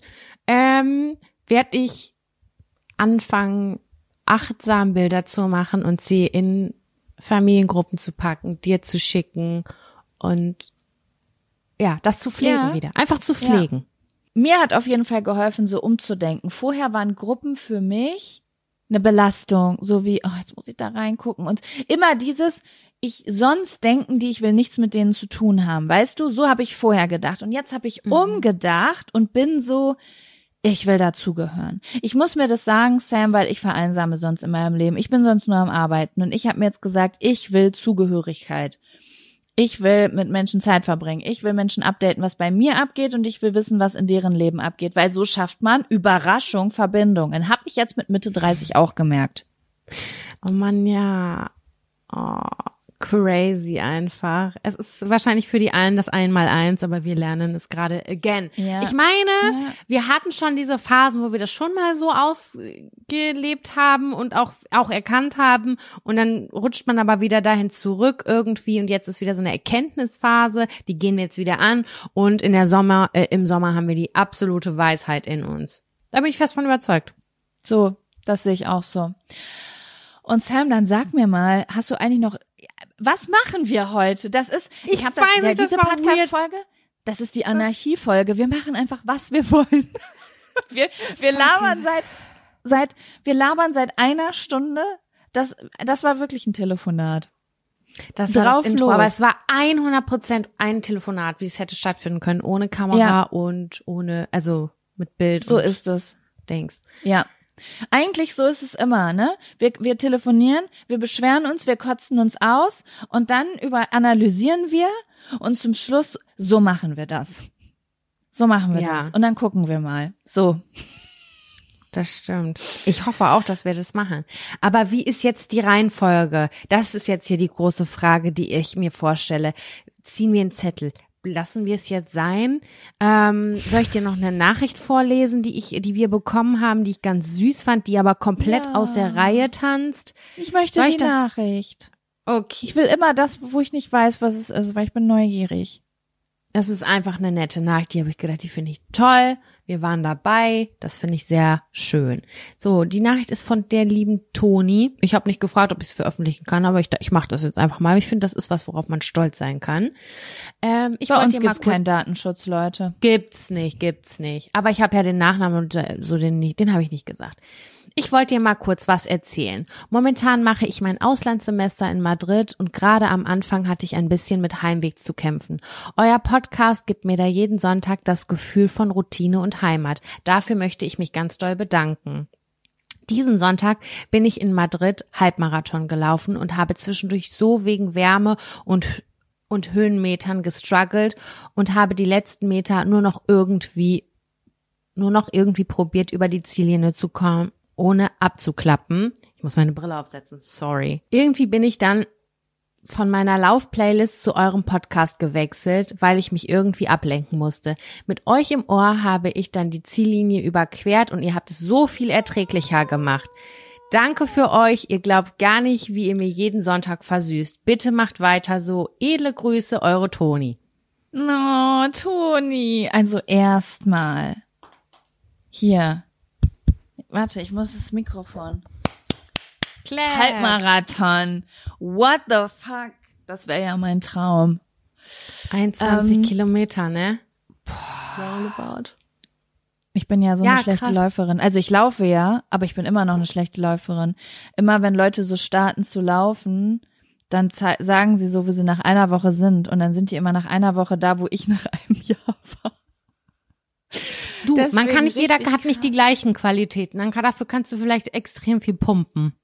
ähm, werde ich anfangen, achtsam Bilder zu machen und sie in Familiengruppen zu packen, dir zu schicken und ja, das zu pflegen ja. wieder. Einfach zu pflegen. Ja. Mir hat auf jeden Fall geholfen, so umzudenken. Vorher waren Gruppen für mich eine Belastung, so wie, oh, jetzt muss ich da reingucken und immer dieses, ich sonst denken die, ich will nichts mit denen zu tun haben, weißt du, so habe ich vorher gedacht und jetzt habe ich mhm. umgedacht und bin so, ich will dazugehören. Ich muss mir das sagen, Sam, weil ich vereinsame sonst in meinem Leben, ich bin sonst nur am Arbeiten und ich habe mir jetzt gesagt, ich will Zugehörigkeit. Ich will mit Menschen Zeit verbringen. Ich will Menschen updaten, was bei mir abgeht und ich will wissen, was in deren Leben abgeht, weil so schafft man, Überraschung, Verbindungen. Hab ich jetzt mit Mitte dreißig auch gemerkt. Oh Mann, ja. Oh, crazy einfach. Es ist wahrscheinlich für die einen das Einmaleins, aber wir lernen es gerade again. Ja. Ich meine, ja. wir hatten schon diese Phasen, wo wir das schon mal so ausgelebt haben und auch auch erkannt haben und dann rutscht man aber wieder dahin zurück irgendwie und jetzt ist wieder so eine Erkenntnisphase, die gehen wir jetzt wieder an und in der Sommer äh, im Sommer haben wir die absolute Weisheit in uns. Da bin ich fest von überzeugt. So, das sehe ich auch so. Und Sam, dann sag mir mal, hast du eigentlich noch, was machen wir heute? Das ist, ich, ich habe da ja, diese Podcast-Folge, das ist die Anarchie-Folge. Wir machen einfach, was wir wollen. wir, wir labern seit, seit, wir labern seit einer Stunde. Das, das war wirklich ein Telefonat. Das war das Intro, aber es war hundert Prozent ein Telefonat, wie es hätte stattfinden können, ohne Kamera ja. und ohne, also mit Bild. So und ist es. Dings. Ja. Eigentlich so ist es immer, ne? Wir, wir telefonieren, wir beschweren uns, wir kotzen uns aus und dann über analysieren wir und zum Schluss, so machen wir das. So machen wir ja. das. Und dann gucken wir mal. So. Das stimmt. Ich hoffe auch, dass wir das machen. Aber wie ist jetzt die Reihenfolge? Das ist jetzt hier die große Frage, die ich mir vorstelle. Ziehen wir einen Zettel? Lassen wir es jetzt sein? Ähm, soll ich dir noch eine Nachricht vorlesen, die ich, die wir bekommen haben, die ich ganz süß fand, die aber komplett ja. aus der Reihe tanzt? Ich möchte soll die ich das? Nachricht. Okay. Ich will immer das, wo ich nicht weiß, was es ist, weil ich bin neugierig. Es ist einfach eine nette Nachricht, die habe ich gedacht, die finde ich toll. Wir waren dabei, das finde ich sehr schön. So, die Nachricht ist von der lieben Toni. Ich habe nicht gefragt, ob ich es veröffentlichen kann, aber ich, ich mache das jetzt einfach mal. Ich finde, das ist was, worauf man stolz sein kann. Ähm, ich Bei uns dir gibt's mal keinen Datenschutz, Leute. Gibt's nicht, gibt's nicht. Aber ich habe ja den Nachnamen und so den nicht, den habe ich nicht gesagt. Ich wollte dir mal kurz was erzählen. Momentan mache ich mein Auslandssemester in Madrid und gerade am Anfang hatte ich ein bisschen mit Heimweg zu kämpfen. Euer Podcast gibt mir da jeden Sonntag das Gefühl von Routine und Heimat. Dafür möchte ich mich ganz doll bedanken. Diesen Sonntag bin ich in Madrid Halbmarathon gelaufen und habe zwischendurch so wegen Wärme und und Höhenmetern gestruggelt und habe die letzten Meter nur noch irgendwie nur noch irgendwie probiert, über die Ziellinie zu kommen, ohne abzuklappen. Ich muss meine Brille aufsetzen, sorry. Irgendwie bin ich dann von meiner Lauf-Playlist zu eurem Podcast gewechselt, weil ich mich irgendwie ablenken musste. Mit euch im Ohr habe ich dann die Ziellinie überquert und ihr habt es so viel erträglicher gemacht. Danke für euch, ihr glaubt gar nicht, wie ihr mir jeden Sonntag versüßt. Bitte macht weiter so. Edle Grüße, eure Toni. Oh, Toni. Also erstmal. Hier. Warte, ich muss das Mikrofon. Clap. Halbmarathon. What the fuck? Das wäre ja mein Traum. einundzwanzig ähm, Kilometer, ne? Roundabout. Ich bin ja so ja, eine schlechte krass. Läuferin. Also ich laufe ja, aber ich bin immer noch eine schlechte Läuferin. Immer wenn Leute so starten zu laufen, dann ze- sagen sie so, wo sie nach einer Woche sind. Und dann sind die immer nach einer Woche da, wo ich nach einem Jahr war. Du, Deswegen man kann nicht, jeder richtig hat nicht die gleichen Qualitäten. Dann kann, dafür kannst du vielleicht extrem viel pumpen.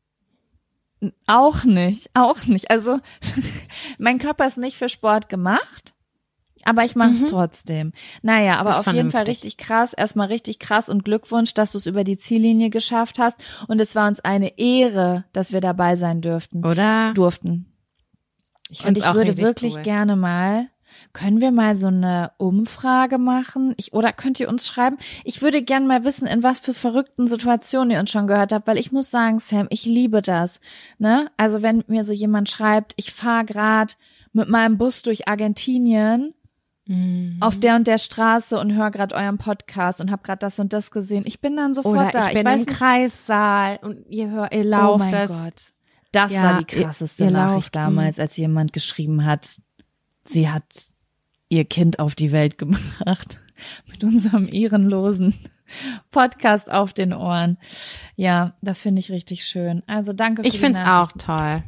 Auch nicht, auch nicht. Also mein Körper ist nicht für Sport gemacht, aber ich mache es Mhm. trotzdem. Naja, aber Das auf ist jeden Fall vernünftig. richtig krass. Erstmal richtig krass und Glückwunsch, dass du es über die Ziellinie geschafft hast. Und es war uns eine Ehre, dass wir dabei sein dürften. Oder? Durften. Ich Und find's ich auch würde richtig wirklich cool. gerne mal, können wir mal so eine Umfrage machen? Ich, oder könnt ihr uns schreiben? Ich würde gerne mal wissen, in was für verrückten Situationen ihr uns schon gehört habt, weil ich muss sagen, Sam, ich liebe das. Ne? Also wenn mir so jemand schreibt, ich fahre gerade mit meinem Bus durch Argentinien Mhm. auf der und der Straße und höre gerade euren Podcast und habe gerade das und das gesehen. Ich bin dann sofort Oder da. ich bin weiß im nicht, Kreissaal und ihr hört, ihr oh lauft mein das. Gott. Das Ja, war die ihr- krasseste ihr Nachricht lauft, damals, als jemand geschrieben hat, sie hat ihr Kind auf die Welt gebracht mit unserem ehrenlosen Podcast auf den Ohren. Ja, das finde ich richtig schön. Also danke für Ich die find's Nachricht. auch toll.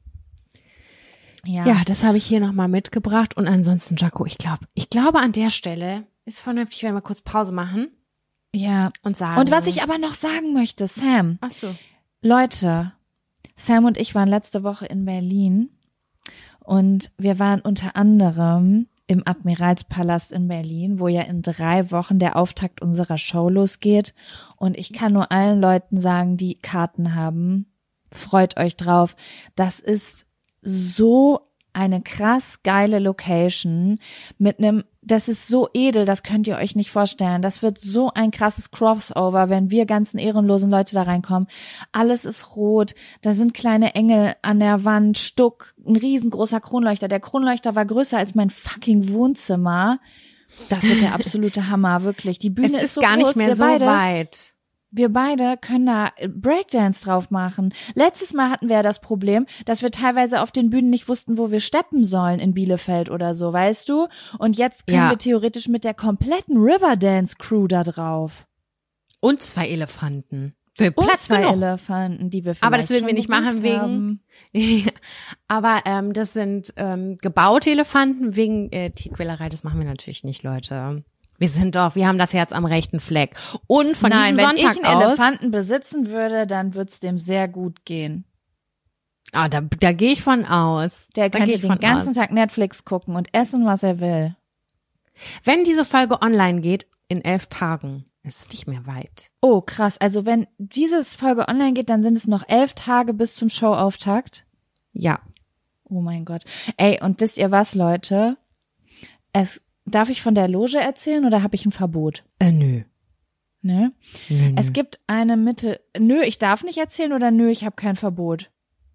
Ja. Ja, das habe ich hier nochmal mitgebracht. Und ansonsten, Jaco, ich glaube, ich glaube an der Stelle ist vernünftig, wenn wir kurz Pause machen ja. und sagen. Und was ich aber noch sagen möchte, Sam, Ach so. Leute, Sam und ich waren letzte Woche in Berlin und wir waren unter anderem im Admiralspalast in Berlin, wo ja in drei Wochen der Auftakt unserer Show losgeht. Und ich kann nur allen Leuten sagen, die Karten haben, freut euch drauf. Das ist so eine krass geile Location mit einem, das ist so edel, das könnt ihr euch nicht vorstellen. Das wird so ein krasses Crossover, wenn wir ganzen ehrenlosen Leute da reinkommen. Alles ist rot, da sind kleine Engel an der Wand, Stuck, ein riesengroßer Kronleuchter. Der Kronleuchter war größer als mein fucking Wohnzimmer. Das wird der absolute Hammer, wirklich. Die Bühne Es ist, ist so gar groß, nicht mehr wir so beide, weit. Wir beide können da Breakdance drauf machen. Letztes Mal hatten wir ja das Problem, dass wir teilweise auf den Bühnen nicht wussten, wo wir steppen sollen in Bielefeld oder so, weißt du? Und jetzt können Ja. wir theoretisch mit der kompletten Riverdance-Crew da drauf. Und zwei Elefanten. Für Und Platz zwei genug. Elefanten, die wir vielleicht Aber das würden schon wir nicht machen gebucht wegen. haben. Ja. Aber ähm, das sind ähm, gebaute Elefanten wegen äh, Tierquälerei. Das machen wir natürlich nicht, Leute. Wir sind doch, wir haben das Herz am rechten Fleck. Und von Nein, diesem wenn Sonntag ich einen aus, Elefanten besitzen würde, dann wird's dem sehr gut gehen. ah, da, da gehe ich von aus. Der da kann gehe ich den von ganzen aus. Tag Netflix gucken und essen, was er will. Wenn diese Folge online geht, in elf Tagen, ist es nicht mehr weit. Oh, krass. Also wenn dieses Folge online geht, dann sind es noch elf Tage bis zum Showauftakt. Ja. Oh mein Gott. Ey, und wisst ihr was, Leute? Es, darf ich von der Loge erzählen oder habe ich ein Verbot? Äh, nö. Ne? Nö, nö. Es gibt eine Mittel... Nö, ich darf nicht erzählen oder nö, ich habe kein Verbot.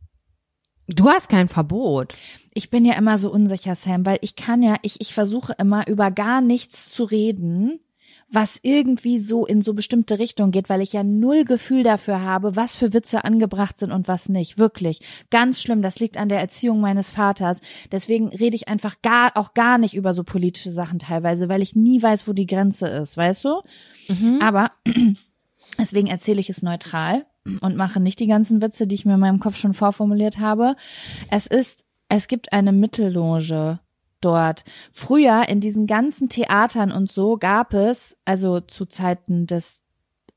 Du hast kein Verbot. Ich bin ja immer so unsicher, Sam, weil ich kann ja, ich, ich versuche immer über gar nichts zu reden, was irgendwie so in so bestimmte Richtungen geht, weil ich ja null Gefühl dafür habe, was für Witze angebracht sind und was nicht. Wirklich. Ganz schlimm. Das liegt an der Erziehung meines Vaters. Deswegen rede ich einfach gar, auch gar nicht über so politische Sachen teilweise, weil ich nie weiß, wo die Grenze ist, weißt du? Mhm. Aber deswegen erzähle ich es neutral und mache nicht die ganzen Witze, die ich mir in meinem Kopf schon vorformuliert habe. Es ist, es gibt eine Mittelloge dort. Früher in diesen ganzen Theatern und so gab es, also zu Zeiten des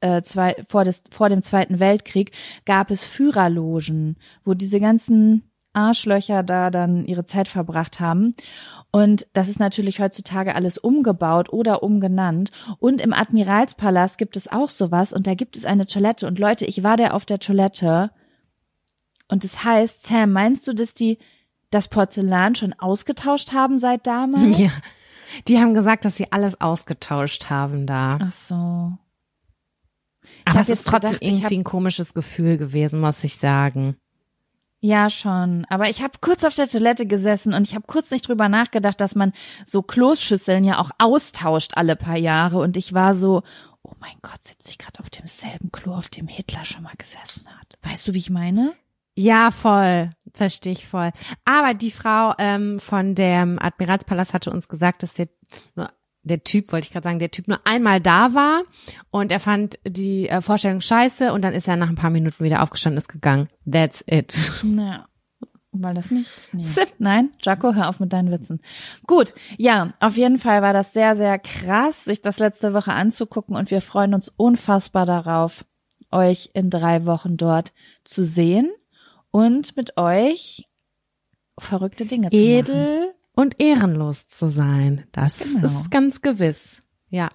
äh, zwei, vor, des, vor dem Zweiten Weltkrieg gab es Führerlogen, wo diese ganzen Arschlöcher da dann ihre Zeit verbracht haben. Und das ist natürlich heutzutage alles umgebaut oder umgenannt. Und im Admiralspalast gibt es auch sowas und da gibt es eine Toilette. Und Leute, ich war da auf der Toilette und das heißt, Sam, meinst du, dass die das Porzellan schon ausgetauscht haben seit damals? Ja, die haben gesagt, dass sie alles ausgetauscht haben da. Ach so. Aber es ist trotzdem gedacht, irgendwie hab, ein komisches Gefühl gewesen, muss ich sagen. Ja, schon. Aber ich habe kurz auf der Toilette gesessen und ich habe kurz nicht drüber nachgedacht, dass man so Kloßschüsseln ja auch austauscht alle paar Jahre. Und ich war so, oh mein Gott, sitze ich gerade auf demselben Klo, auf dem Hitler schon mal gesessen hat. Weißt du, wie ich meine? Ja, voll. Verstehe ich voll. Aber die Frau ähm, von dem Admiralspalast hatte uns gesagt, dass der nur der Typ, wollte ich gerade sagen, der Typ nur einmal da war und er fand die äh, Vorstellung scheiße und dann ist er nach ein paar Minuten wieder aufgestanden, ist gegangen. That's it. Naja, weil das nicht? Nee. Nein, Jaco, hör auf mit deinen Witzen. Gut, ja, auf jeden Fall war das sehr, sehr krass, sich das letzte Woche anzugucken und wir freuen uns unfassbar darauf, euch in drei Wochen dort zu sehen und mit euch verrückte Dinge zu machen. Edel und ehrenlos zu sein. Das Genau. ist ganz gewiss. Ja.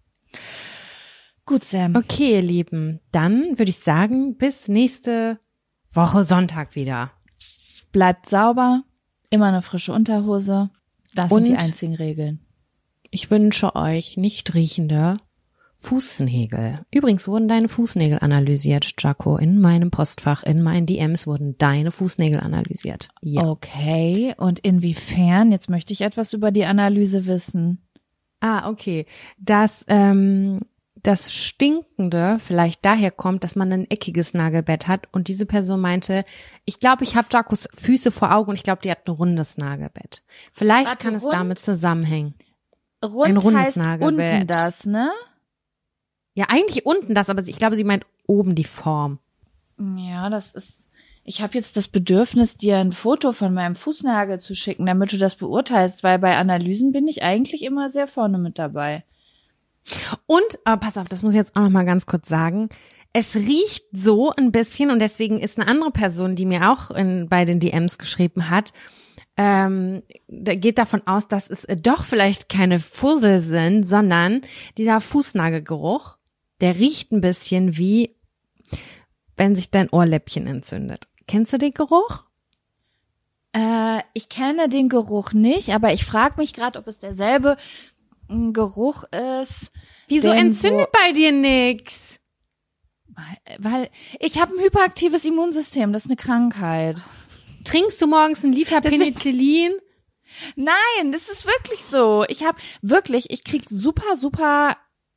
Gut, Sam. Okay, ihr Lieben. Dann würde ich sagen, bis nächste Woche Sonntag wieder. Bleibt sauber, immer eine frische Unterhose. Das Und sind die einzigen Regeln. Ich wünsche euch nicht riechende Fußnägel. Übrigens wurden deine Fußnägel analysiert, Jaco. In meinem Postfach, in meinen D Ms wurden deine Fußnägel analysiert. Ja. Okay, und inwiefern? Jetzt möchte ich etwas über die Analyse wissen. Ah, okay. Das, ähm, das Stinkende vielleicht daher kommt, dass man ein eckiges Nagelbett hat und diese Person meinte, ich glaube, ich habe Jacos Füße vor Augen und ich glaube, die hat ein rundes Nagelbett. Vielleicht Warte, kann es rund? damit zusammenhängen. Rund Ein rundes heißt Nagelbett. unten das, ne? Ja, eigentlich unten das, aber ich glaube, sie meint oben die Form. Ja, das ist. Ich habe jetzt das Bedürfnis, dir ein Foto von meinem Fußnagel zu schicken, damit du das beurteilst, weil bei Analysen bin ich eigentlich immer sehr vorne mit dabei. Und, aber pass auf, das muss ich jetzt auch noch mal ganz kurz sagen. Es riecht so ein bisschen und deswegen ist eine andere Person, die mir auch in, bei den D Ms geschrieben hat, ähm, da geht davon aus, dass es doch vielleicht keine Fussel sind, sondern dieser Fußnagelgeruch, der riecht ein bisschen wie, wenn sich dein Ohrläppchen entzündet. Kennst du den Geruch? Äh, ich kenne den Geruch nicht, aber ich frage mich gerade, ob es derselbe Geruch ist. Wieso entzündet so, bei dir nix? Weil ich habe ein hyperaktives Immunsystem, das ist eine Krankheit. Trinkst du morgens einen Liter Penicillin? Nein, das ist wirklich so. Ich habe wirklich, ich krieg super, super,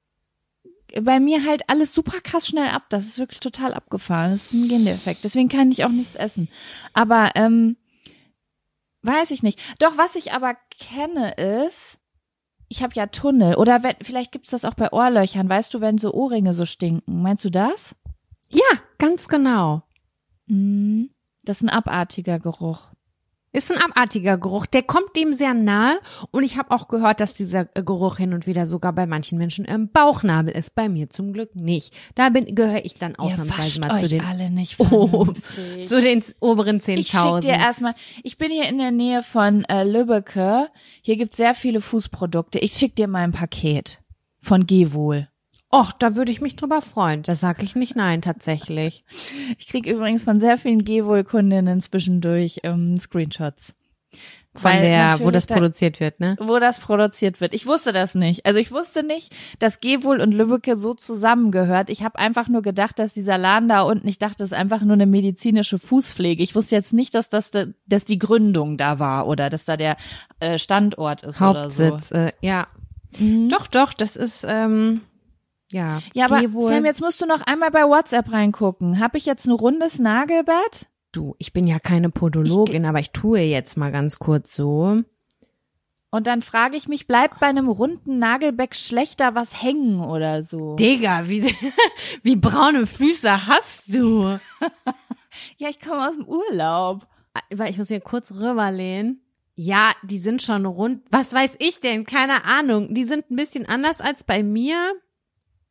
bei mir halt alles super krass schnell ab. Das ist wirklich total abgefahren. Das ist ein Gendefekt. Deswegen kann ich auch nichts essen. Aber, ähm, weiß ich nicht. Doch, was ich aber kenne ist, ich habe ja Tunnel. Oder wenn, vielleicht gibt's das auch bei Ohrlöchern. Weißt du, wenn so Ohrringe so stinken. Meinst du das? Ja, ganz genau. Mhm. Das ist ein abartiger Geruch. Ist ein abartiger Geruch. Der kommt dem sehr nahe. Und ich habe auch gehört, dass dieser Geruch hin und wieder sogar bei manchen Menschen im Bauchnabel ist. Bei mir zum Glück nicht. Da bin gehöre ich dann ausnahmsweise mal zu den alle nicht oh, zu den oberen zehntausend. Ich schick dir erstmal. Ich bin hier in der Nähe von äh, Lübbecke. Hier gibt's sehr viele Fußprodukte. Ich schick dir mal ein Paket von Gehwohl. Och, da würde ich mich drüber freuen. Da sage ich nicht nein, tatsächlich. Ich krieg übrigens von sehr vielen Gehwohl-Kundinnen zwischendurch ähm, Screenshots. Von Weil der, wo das da, produziert wird, ne? Wo das produziert wird. Ich wusste das nicht. Also ich wusste nicht, dass Gehwohl und Lübbecke so zusammengehört. Ich habe einfach nur gedacht, dass dieser Laden da unten, ich dachte, das ist einfach nur eine medizinische Fußpflege. Ich wusste jetzt nicht, dass das, dass die Gründung da war oder dass da der äh, Standort ist Hauptsitz, oder so. äh, ja. Mhm. Doch, doch, das ist, ähm, ja. Ja, aber Gehwohl. Sam, jetzt musst du noch einmal bei WhatsApp reingucken. Habe ich jetzt ein rundes Nagelbett? Du, ich bin ja keine Podologin, ich, aber ich tue jetzt mal ganz kurz so. Und dann frage ich mich, bleibt bei einem runden Nagelbett schlechter was hängen oder so? Digga, wie, wie braune Füße hast du? Ja, ich komme aus dem Urlaub. Weil ich muss mir kurz rüberlehnen. Ja, die sind schon rund. Was weiß ich denn? Keine Ahnung. Die sind ein bisschen anders als bei mir.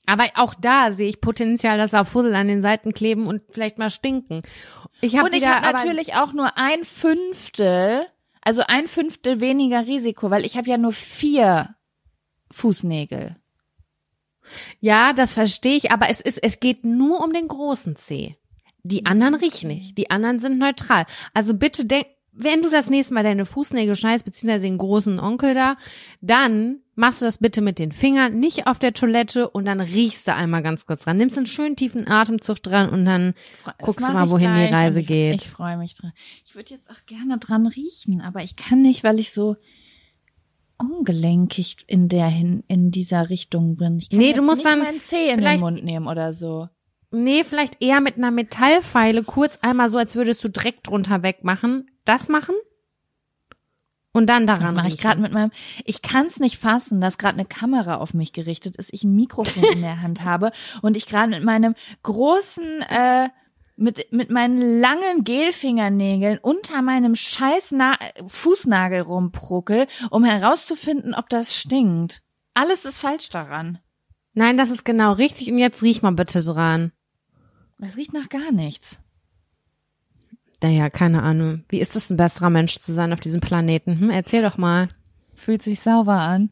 Aber auch da sehe ich Potenzial, dass da Fussel an den Seiten kleben und vielleicht mal stinken. Ich hab und ich habe natürlich auch nur ein Fünftel, also ein Fünftel weniger Risiko, weil ich habe ja nur vier Fußnägel. Ja, das verstehe ich, aber es ist, es geht nur um den großen Zeh. Die anderen riechen nicht. Die anderen sind neutral. Also bitte denk, wenn du das nächste Mal deine Fußnägel schneidest, beziehungsweise den großen Onkel da, dann machst du das bitte mit den Fingern, nicht auf der Toilette und dann riechst du einmal ganz kurz dran. Nimmst einen schönen tiefen Atemzug dran und dann das guckst du mal, wohin die Reise ich, geht. Ich freue mich dran. Ich würde jetzt auch gerne dran riechen, aber ich kann nicht, weil ich so ungelenkig in der hin, in dieser Richtung bin. Ich kann nee, jetzt du musst nicht dann meinen Zeh in den Mund nehmen oder so. Nee, vielleicht eher mit einer Metallfeile kurz einmal so, als würdest du Dreck drunter wegmachen. Das machen? Und dann daran Das mache ich gerade mit meinem, ich kann es nicht fassen, dass gerade eine Kamera auf mich gerichtet ist, ich ein Mikrofon in der Hand habe und ich gerade mit meinem großen, äh, mit mit meinen langen Gelfingernägeln unter meinem scheiß Na- Fußnagel rumpruckel, um herauszufinden, ob das stinkt. Alles ist falsch daran. Nein, das ist genau richtig und jetzt riech mal bitte dran. Das riecht nach gar nichts. Naja, keine Ahnung. Wie ist es, ein besserer Mensch zu sein auf diesem Planeten? Hm, erzähl doch mal. Fühlt sich sauber an.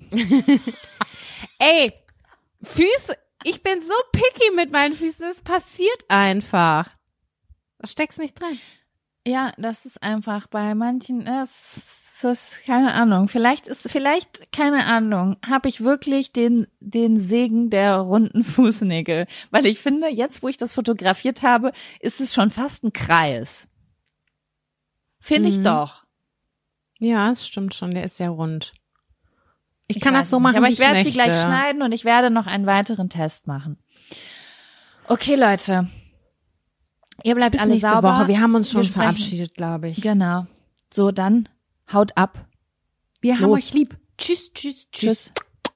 Ey, Füße, ich bin so picky mit meinen Füßen, es passiert einfach. Da steckst nicht drin. Ja, das ist einfach bei manchen, es ist, keine Ahnung, vielleicht ist, vielleicht, keine Ahnung, habe ich wirklich den, den Segen der runden Fußnägel. Weil ich finde, jetzt, wo ich das fotografiert habe, ist es schon fast ein Kreis. Finde ich Mhm. doch. Ja, es stimmt schon, der ist sehr rund. Ich, Ich kann weiß das so es machen, nicht, aber wie ich werde möchte. sie gleich schneiden und ich werde noch einen weiteren Test machen. Okay, Leute. Ihr bleibt Bis alle nächste sauber. Woche. Wir haben uns schon Wir sprechen- verabschiedet, glaube ich. Genau. So, dann haut ab. Wir haben Los. euch lieb. Tschüss, tschüss, tschüss. Tschüss.